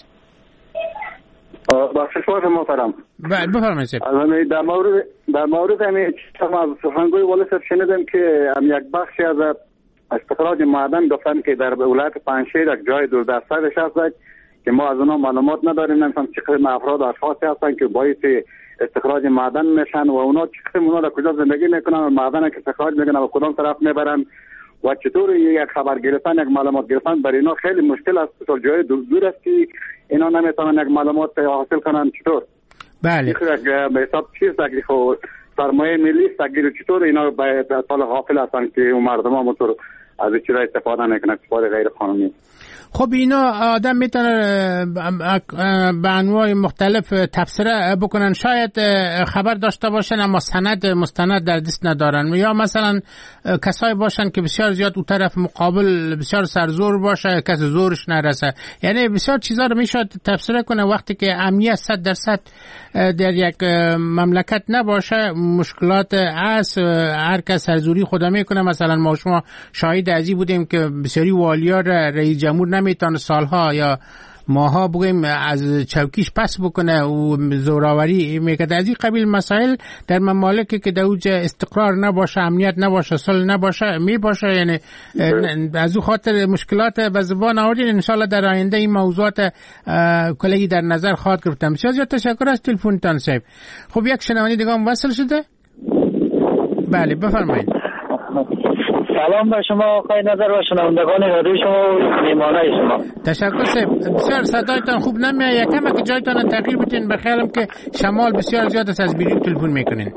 بخش شما محترم. بله بفرمایید. در مورد در مورد همین از سخنگوی والی صاحب شنیدم که هم یک بخشی از استخراج معدن گفتن که در ولایت پنجشیر یک جای دوردستش هست که ما از اونها معلومات نداریم، نمی‌فهم چه قسم افراد اشخاصی هستن که باعث استخراج معدن میشن و اونا چه قسم اونا را کجا زندگی میکنن و معدن که استخراج میکنن و کدام طرف میبرن و چطور یک خبر گرفتن یک معلومات گرفتن برای اینا خیلی مشکل است. تو جای دور است که اینا نمیتونن یک معلومات حاصل کنن. چطور؟ بله. به حساب چیز دیگه خو سرمایه ملی است، چطور اینا به اطلاع غافل هستن که اون مردم ها مطور از چیزا استفاده نکنن، استفاده غیر قانونی. خب اینا آدم میتونه به انواع مختلف تفسیر بکنن، شاید خبر داشته باشن اما سند مستند در دست ندارن، یا مثلا کسایی باشن که بسیار زیاد اون طرف مقابل بسیار سرزور باشه کسی زورش نرسه. یعنی بسیار چیزا رو میشه تفسیر کنه. وقتی که امنیت صد درصد در یک مملکت نباشه مشکلات از هر کس سرزوری خدا میکنه. مثلا ما شما شاهد ازی بودیم که بسیاری والیا رئیس جمهور نمیتونه سالها یا ماها بگیم از چوکیش پس بکنه و زوراوری میکرد. از این قبیل مسائل در ممالکی که دوج استقرار نباشه، امنیت نباشه، صلح نباشه میباشه. یعنی از او خاطر مشکلات به زبان آوردین. انشالله در آینده این موضوعات کلی در نظر خواهد گرفتم. بسیار زیاد تشکر از تلفنتان صاحب. خب یک شنونده دیگه هم وصل شده. بله بفرمایید. سلام به شما آقای نظر و شنوندگان رادیو شما و میهمانای شما. تشکر صاحب. بسیار صدایتان خوب نمیاد، یکم که جایتان تغییر بدین. بخیالم که شمال بسیار زیاد است، از بیرون تلفن میکنین.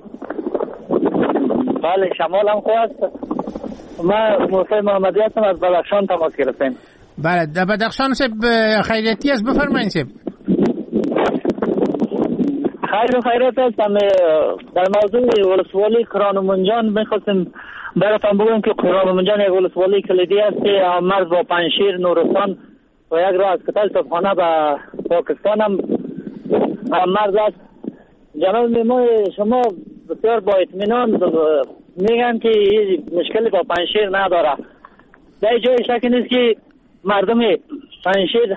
بله شمال هم خوب است. من موسی محمدی هستم، از بدخشان تماس گرفتیم. بله در بدخشان صاحب خیریتی است، بفرمایید صاحب. خیر و خیرات است. در موضوع ولسوالی کران و منجان میخواستیم براتون بگویم که کران و منجان یک ولسوالی کلیدی است که مرز با پنجشیر، نورستان و یک راه از کتل صبحانه به پاکستان هم مرز است. جناب میمون شما بسیار با اطمینان میگن که مشکلی با پنجشیر نداره. در جای شک نیست که مردم پنجشیر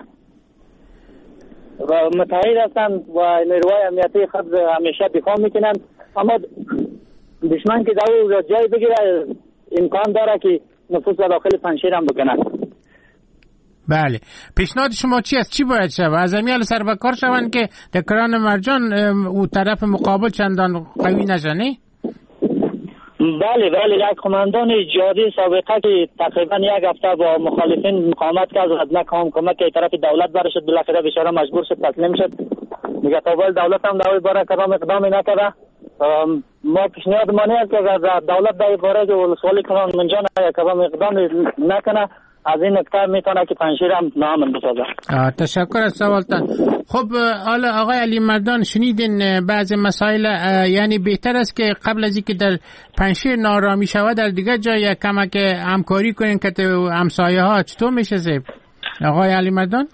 و متحد هستند و نیروهای امنیتی خود همیشه دفاع میکنند، اما دشمن که در جای بگیره امکان داره که نفوذ به داخل پنجشیر هم بکنه. بله، پیشنهاد شما چی است؟ چی باید شود؟ از امیال سر به کار شوند که در کران مرجان او طرف مقابل چندان قوی نشنه؟ بله بله، یک قماندان جهادی سابقه که تقریبا یک هفته با مخالفین مقاومت کرد و از نکام کمک که طرف دولت برشد، بالاخره بیچاره مجبور شد تسلیم شد. دیگه تا دولت هم در باره کدام اقدامی نکرده. ما پیشنهاد ما است که دولت در باره ولسوالی کران منجان کدام اقدامی نکنه، از این نکته میتونه که پنجشیر هم نامن بسازه. تشکر از سوالتان. خب حالا آقای علی مردان شنیدین بعض مسائل، یعنی بهتر است که قبل از اینکه در پنجشیر نارامی شود در دیگه جای کمک همکاری کنین که همسایه ها. چطور میشه زیب آقای علی مردان؟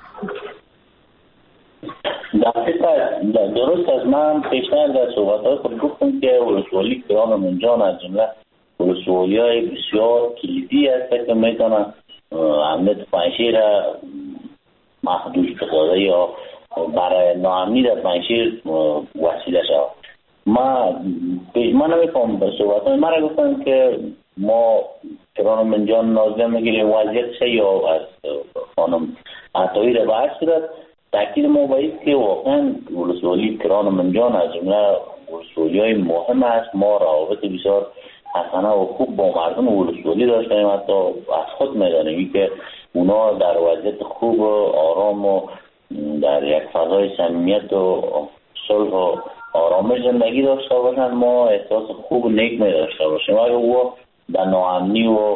درست از من پیشنهاد در صحبت‌های خود گفتم که ولسوالی کران منجان از جمله ولسوالی‌های بسیار کلیدی است که میتونن امنیت پنجشیر محدود سازه یا برای ناامنی در پنجشیر وسیله شود. ما ما نمیفهم به صحبت‌های ما را گفتن که ما کران منجان نازده میگیریم وضعیت شه یا از خانم عطایی را بحث شد. تاکید ما باید که واقعا ولسوالی کران منجان از جمله ولسوالی‌های مهم است. ما روابط بسیار حسنه و خوب با مردم ولسوالی داشتیم، حتی از خود میدانیم که اونا در وضعیت خوب و آرام و در یک فضای صمیمیت و صلح و آرامش زندگی داشته باشند. ما احساس خوب و نیک می داشته باشیم. اگر او در ناامنی و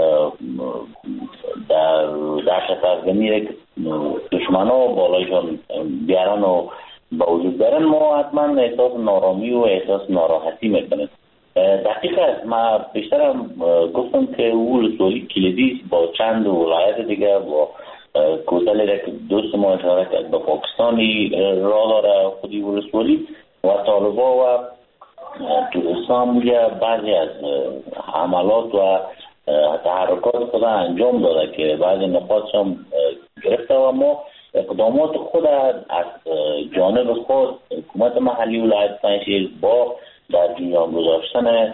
در دشت افغانی دشمنا بالایشان بیارن و با وجود دارن، ما حتما احساس نارامی و احساس ناراحتی میکنیم. دقیق است. من بیشترم گفتم که ولسوالی کلیدی با چند ولایت دیگه با کوتالی را که دوست ما اشاره کرد به پاکستانی راه داره خودی ولسوالی و طالبا و ترکستان بوده بعضی از حملات و تحرکات خود انجام داده که بعضی نقاطش هم گرفته و ما اقدامات خود از جانب خود حکومت محلی ولایت پنجشیر با در جریان گذاشتن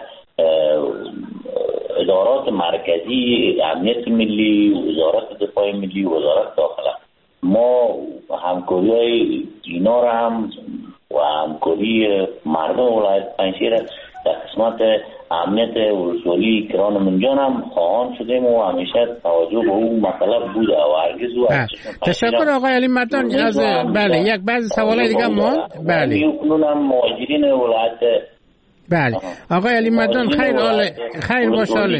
ادارات مرکزی، امنیت ملی، وزارت دفاع ملی، وزارت داخله، ما همکاری های اینا را هم و همکاری مردم ولایت پنجشیر در قسمت امنیت ولسوالی کران منجان هم خواهان شدیم و همیشه توجه به اون مسئله بوده و هرگز و تشکر آقای علی مردان. از بله یک بعض سوالای دیگه ما بله میکنم مهاجرین ولایت. بله آقای علی مردان خیر حال خیر باشه.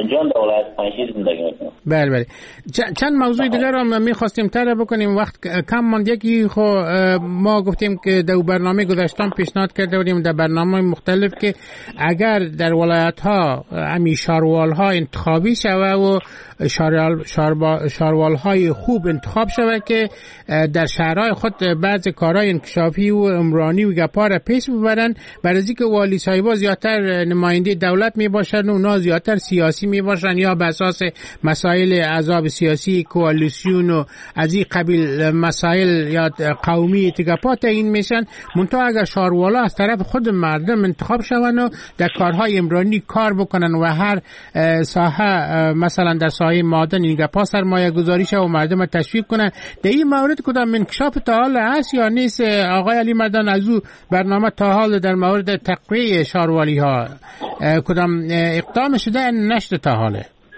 بله بله چند موضوع دیگر رو می‌خواستیم طرح بکنیم، وقت کم ماند. یکی خو ما گفتیم که در برنامه گذشته پیشنهاد کرده بودیم در برنامه‌های مختلف که اگر در ولایت‌ها امی شاروال‌ها انتخابی شود و شاروال‌های خوب انتخاب شود که در شهرهای خود بعض کارهای انکشافی و عمرانی و گپا را پیش ببرن، برای اینکه والی صاحبا زیادتر نماینده دولت می باشن و اونا زیادتر سیاسی می باشن یا به اساس مسائل احزاب سیاسی کوالیسیون و از این قبیل مسائل یا قومی تگپا تعیین میشن. منتها اگر شاروالا از طرف خود مردم انتخاب شون و در کارهای عمرانی کار بکنن و هر ساحه مثلا در ساحه معدن این گپا سرمایه گذاری شه و مردم تشویق کنن، در این مورد کدام انکشاف تا حال هست یا نیست؟ آقای علی مردان از او برنامه تا حال در مورد تقویه شاروالی ها کدام اقدام شده نشده تا حاله؟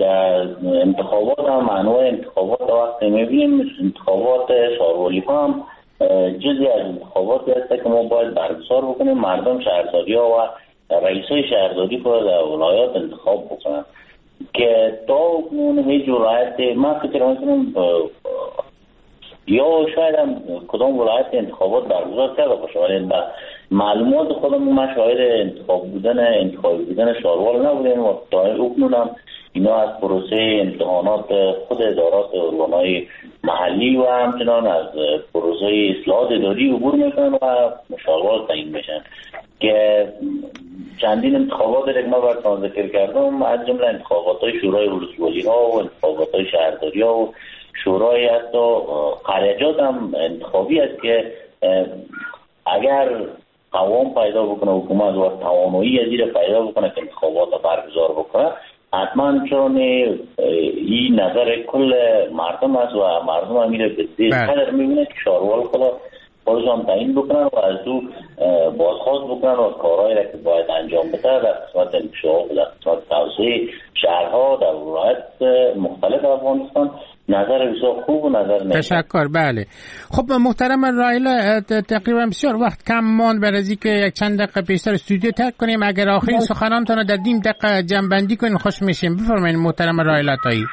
در انتخابات هم انواع انتخابات وقتی میبینیم انتخابات شهروالی ها هم جزی از انتخاباتی هست که ما باید برگزار بکنیم. مردم شهرداری ها و رئیس های شهرداری که در ولایات انتخاب بکنن که تا اون هیچ ولایت من فکر میکنم یا شاید هم کدام ولایت انتخابات برگزار کرده باشه ولی با معلومات خودم ما شاید انتخاب بودن انتخابی بودن شهروال نبودیم و تا اکنون هم اینا از پروسه امتحانات خود ادارات ارگان‌های محلی و همچنان از پروسه اصلاحات اداری عبور میکنن و شهروال تعیین میشن که چندین انتخابات دیگه ما براتون ذکر کردم از جمله انتخابات های شورای ولسوالی ها و انتخابات های شهرداری ها و شورای حتی قریجات هم انتخابی است که اگر قوام پیدا بکنه حکومت و توانایی از این پیدا بکنه که انتخابات برگزار بکنه حتما چون این نظر کل مردم است و مردم هم میره به دید قدر میبینه که شهروال خدا خودشان تعیین بکنن و از او بازخواست بکنن و کارهایی را که باید انجام بده در قسمت انکشاف و در قسمت توسعه شهرها در ولایات مختلف افغانستان نظر بسیار خوب و نظر نیست. تشکر. بله خب محترم رایلا تقریبا بسیار وقت کم ماند برای از اینکه یک چند دقیقه بیشتر استودیو ترک کنیم. اگر آخرین سخنانتون رو در نیم دقیقه جمع‌بندی کنین خوش میشیم. بفرمایید محترم رایلا تایی.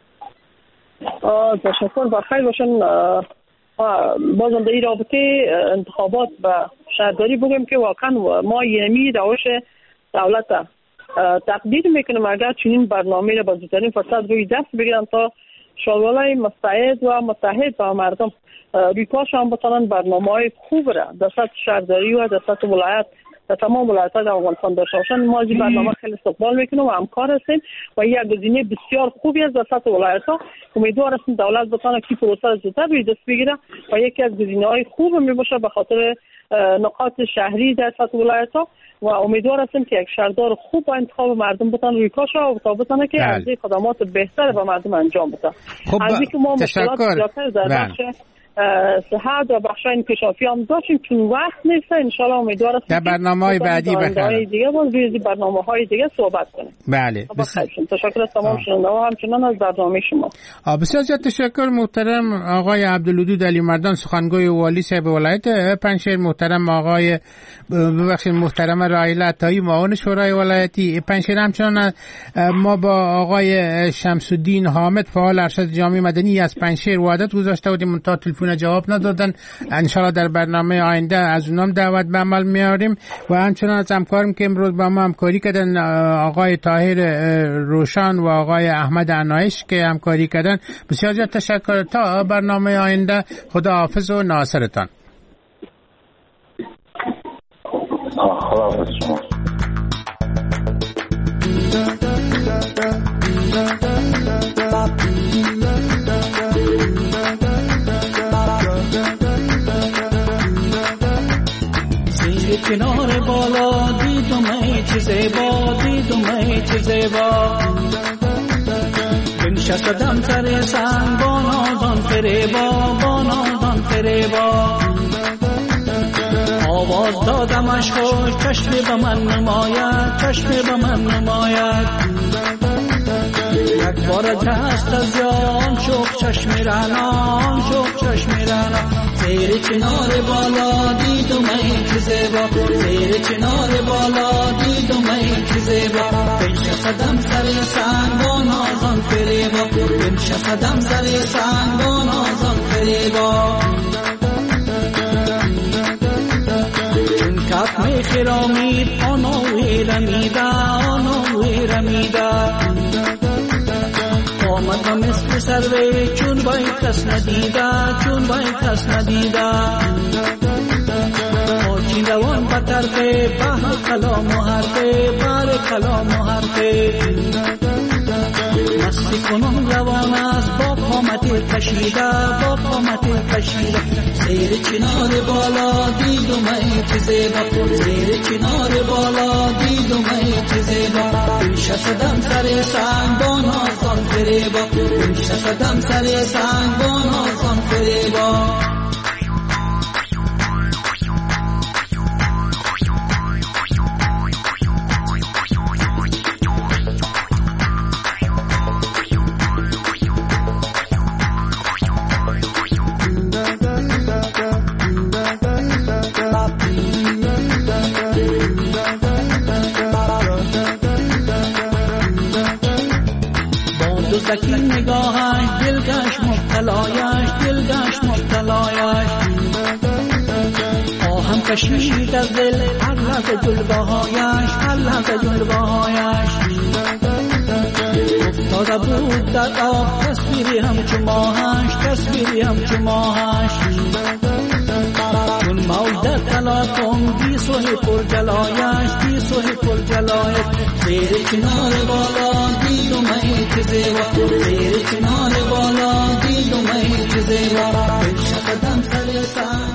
تشکر. بخیر باشن. بازم در این رابطه انتخابات و شهرداری بگم که واقعا ما یمی روش دولت تقدیر میکنم اگر چنین برنامه را با زودترین فرصت روی دست بگیرن تا شهروالای مستعد و متحد با مردم روی کارش هم بتانن برنامه های خوب را در سطح شهرداری و در سطح ولایت در تمام ولایت های افغانستان داشته باشن. ما از این برنامه خیلی استقبال میکنیم و همکار هستیم و یک گزینه بسیار خوبی است در سطح ولایت ها. امیدوار هستیم دولت بتونه کی پروسه را زودتر روی دست بگیره و یکی از گزینه های خوب می باشه به خاطر نقاط شهری در سطح ولایت ها و امیدوار هستیم که یک شهردار خوب با انتخاب مردم بتونه روی کار و تا بتونه که از خدمات بهتر به مردم انجام بده. خب از اینکه ما مشکلات زیادتر در بخش صحت و بخش انکشافی هم داشتیم چون وقت نیست. ان شاء الله امیدوار هستیم در برنامه‌های بعدی بخیر دیگه باز روی برنامه‌های دیگه صحبت کنیم. بله تشکر از تمام شنونده‌ها همچنان از برنامه شما. بسیار زیاد تشکر محترم آقای عبدالودود علی مردان سخنگوی والی صاحب ولایت پنجشیر، محترم آقای ببخشید محترم رایلا عطایی معاون شورای ولایتی پنجشیر. همچنان ما با آقای شمس الدین حامد فعال ارشد جامعه مدنی از پنجشیر وعده گذاشته بودیم تا تلفن جواب ندادن. ان شاء الله در برنامه آینده از اونام دعوت به عمل میاریم و همچنان از همکارم که امروز با ما همکاری کردن آقای طاهر روشن و آقای احمد عنایش که همکاری کردن. بسیار زیاد تشکر. تا برنامه آینده خدا حافظ و ناصرتان. خدا حافظ شما. کنار بالا دیدم ای چه زیبا دیدم ای چه زیبا بنشستم سر سنگ با نازان فریبا با نازان فریبا آواز دادمش خوش چشم به من نماید چشم به من نماید یک بار دست از یان شوق چشم رنان شوق چشم رنان زیر چنار بالا دیدم ای چه زیبا زیر چنار بالا دیدم ای چه زیبا بنشستم سر سنگ با نازان فریبا بنشستم سر سنگ با نازان فریبا چون کف می خرامید آنوی رمیده آنوی رمیده آمد و مثل سروی چون باید کس ندیده چون باید کس ندیده آچین روان به طرف بحر کلام و حرفه بحر کلام و حرفه مستی کنون روان است با قامت کشیده با قامت کشیده زیر چنار بالا دیدم ای چه زیبا زیر چنار بالا دیدم ای چه زیبا بنشستم سر سنگ با نازان فریبا بنشستم سر سنگ با نازان فریبا کشید از دل هر لحظه جلوه هایش هر لحظه جلوه هایش افتاده بود در آب تصویری همچو ماهش تصویری همچو ماهش چون موج در تلاطم دی سوی پر جلایش دی سوی پر جلایش زیر چنار بالا دید و مهی زیبا زیر چنار بالا دید و مهی زیبا بلش قدم سر سر